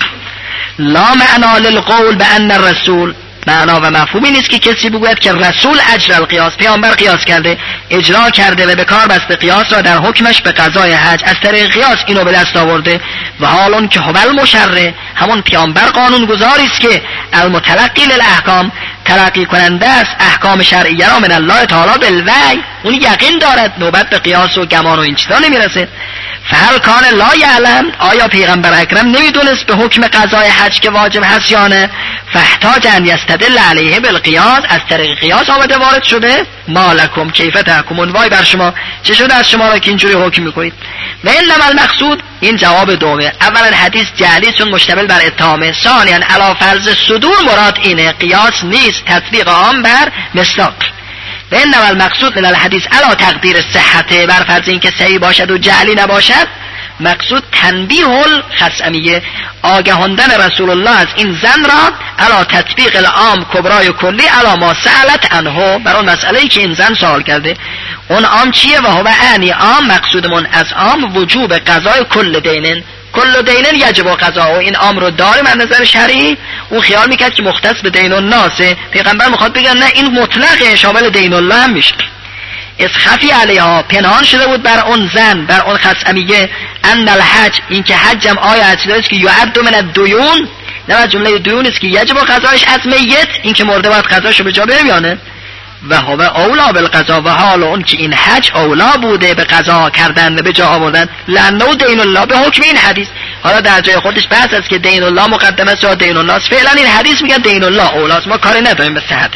لا معنا للقول بان الرسول، معنا و مفهومی نیست که کسی بگوید که رسول اجرا القیاس، پیامبر قیاس کرده، اجرا کرده و به کار بسته قیاس را در حکمش به قضای حج، از طریق قیاس اینو به دست آورده. و حالون که هو المشرع، همون پیامبر قانون گذاری است که المتلقی للاحکام، تلقی کننده است احکام شرعیه را من الله تعالی بالوحی، اون یقین دارد، نوبت به قیاس و گمان و این چیزا نمیرسه. فهل کان لا یعلم، آیا پیغمبر اکرم نمیدونست به حکم قضای حج که واجب هست یا نه؟ فاحتاج ان یستدل علیه بالقیاس، از طریق قیاس آمده وارد شده. مالکم کیف تحکمون، وای بر شما، چه شده از شما را که اینجوری حکم میکنید؟ و انما المقصود، این جواب دومه. اولا حدیث جعلی چون مشتمل بر اتهامه، ثانیا علی فرض صدور مراد اینه، قیاس نیست، تطبیق عام بر مصداق. و انما المقصود من الحدیث علی تقدیر صحت، بر فرض این که صحیح باشد و جعلی نباشد. مقصود تنبیه الخثعمیه، آگهاندن رسول الله از این زن را علی تطبیق العام کبرای کلی علی ما سألت عنه، بر اون مسئله‌ای که این زن سوال کرده. اون عام چیه؟ و هو انی عام، مقصودمون از عام وجوب قضای کل دینن، کل دینن یجب قضا، و این عام رو داریم از نظر شرعی. اون خیال میکرد که مختص به دین الناسه، پیغمبر میخواد بگن نه، این مطلق شامل دین الله هم میشه. از خفی علیها، پنهان شده بود بر اون زن، بر اون خثعمیه، ان الحج، این که حج هم آیا اصلی است که یعد من الدیون، نه از جمله دیون است که یجب قضایش از میت، این که مرده باید قضاشو به جا بیاره. و هو اولا بالقضا، و حال اون که این حج اولا بوده به قضا کردن و به جا آوردن، لانه دین الله، به حکم این حدیث. حالا در جای خودش بحث است که دین الله مقدم است یا دین الله است، فعلا این حدیث میگه دین الله اولاست، ما کاری نداریم به صحتش.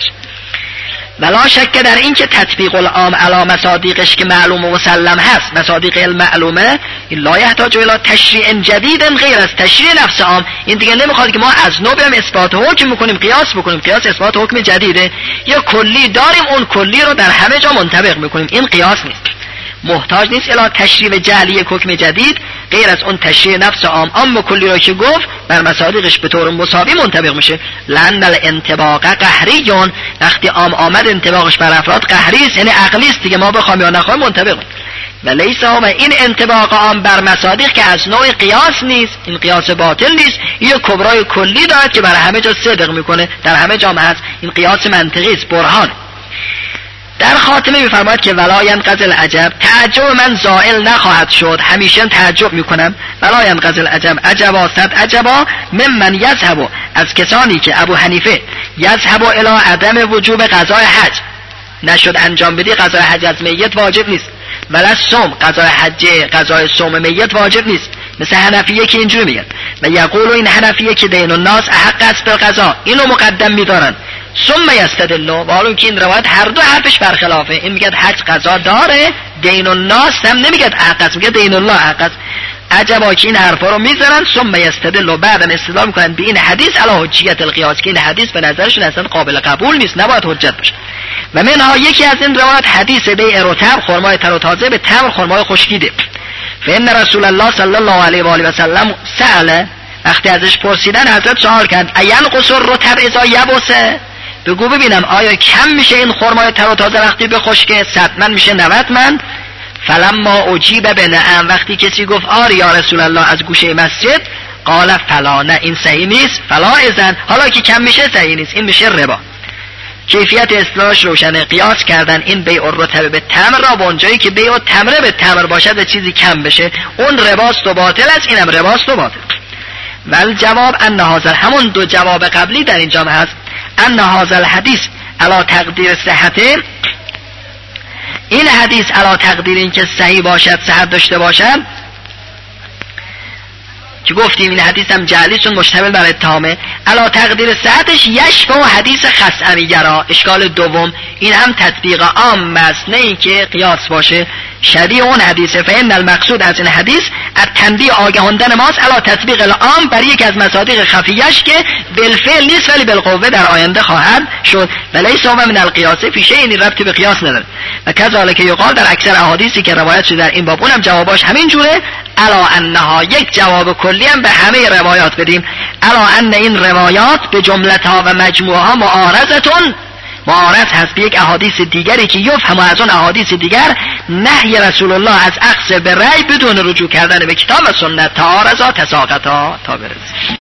ولا شک در این که تطبیق العام علی مصادیقش که معلوم و مسلم هست، مصادیق المعلومه، این لا یحتاج الی تشریع جدید غیر از تشریع نفس عام. این دیگه نمیخواد که ما از نو بیام اثبات حکم میکنیم، قیاس بکنیم، قیاس اثبات حکم جدیده، یا کلی داریم اون کلی رو در همه جا منطبق میکنیم، این قیاس نیست، محتاج نیست الی تشریع جعلی حکم جدید. غیر از اون تشریع نفس عام عام و کلی را که گفت بر مصادیقش به طور مساوی منطبق میشه. لأن الانطباق قهریون، وقتی عام آمد انطباقش بر افراد قهری است، یعنی عقلی است دیگه، ما بخوام یا نخوایم منطبق. و لیس و این انطباق عام بر مصادیق که از نوع قیاس نیست، این قیاس باطل نیست، یه کبرای کلی دارد که برای همه جا صدق میکنه، در همه جا هست، این قیاس منطقی است، برهان. در خاتمه میفرماید که ولا ینقضی العجب، تعجب من زائل نخواهد شد، همیشه تعجب میکنم. ولا ینقضی العجب، عجبا صد عجبا ممن یذهب، از کسانی که ابو حنیفه یذهب الی عدم وجوب قضای حج، نشد انجام بدی قضای حج از میت واجب نیست، ولی صوم قضای حج قضای صوم میت واجب نیست، مثل حنفیه که اینجوری میگن. و یقولو این حنفیه که دین الناس احق است بالقضا، اینو مقدم میدارن. ثم یستدلوا، والو که این روایت هر دو حرفش برخلافه، این میگه حج قضا داره، دین الناس هم نمیگه احق است، میگه دین الله احق است. عجبا که این حرفا رو میذارن. ثم یستدلوا، بعدم استدلال میکنن به این حدیث علی حجیت القیاس، که این حدیث به نظرشون اصلا قابل قبول نیست، نباید حجت باشه. و منها یکی از این روایت حدیث بیع رطب، خرمای تر و تازه به تمر خرمای خشکیده. فإن رسول الله صلی الله علیه و آله و سلم سأل، وقتی ازش پرسیدن حضرت سوال کرد اینقص الرطب اذا یبسه، بگو ببینم آیا کم میشه این خرمای تر و تازه وقتی به خشکه؟ صد من میشه نود من؟ فلما اجیب بنعم، وقتی کسی گفت آره یا رسول الله از گوشه مسجد، قال فلا، نه این صحیح نیست، فلا اذن، حالا که کم میشه صحیح نیست، این میشه ربا. کیفیت اصطلاحش روشنه، قیاس کردن این بیع الرطب به تمر را، با اونجایی که بیع تمره به تمر باشد و چیزی کم بشه، اون رباست و باطل است، اینم رباست و باطل. ول جواب ان هذا، همون دو جواب قبلی در اینجا هست. ان هذا الحدیث علی تقدیر صحته، این حدیث علی تقدیر این که صحیح باشد، صحت داشته باشد، که گفتیم این حدیث هم جعلیشون مشتمل بر اتهامه، علا تقدیر صحتش یشبه و حدیث خصعمیگرا. اشکال دوم، این هم تطبیق عام است، نه این که قیاس باشه، شبیه اون حدیثه. فإن المقصود از این حدیث التنبیه، آگهاندن ماست، علا تطبیق العام بر یک از مصادیق خفیش که بالفعل نیست ولی بالقوه در آینده خواهد شد. ولیس هو من القیاس فی شیء، این ربطی به قیاس نداره. و کذالک یقال، در اکثر احادیثی که روایت شده در این باب، اونم جواباش همین جوره. الا انها، یک جواب کلی هم به همه روایات بدیم. الا ان این روایات به جملتها و مجموعها معارضتون، معارض هست به یک احادیث دیگری که یفهم از اون احادیث دیگر نهی رسول الله از اخذ به رأی بدون رجوع کردن به کتاب و سنت، تعارضا تساقطا تا برسیم.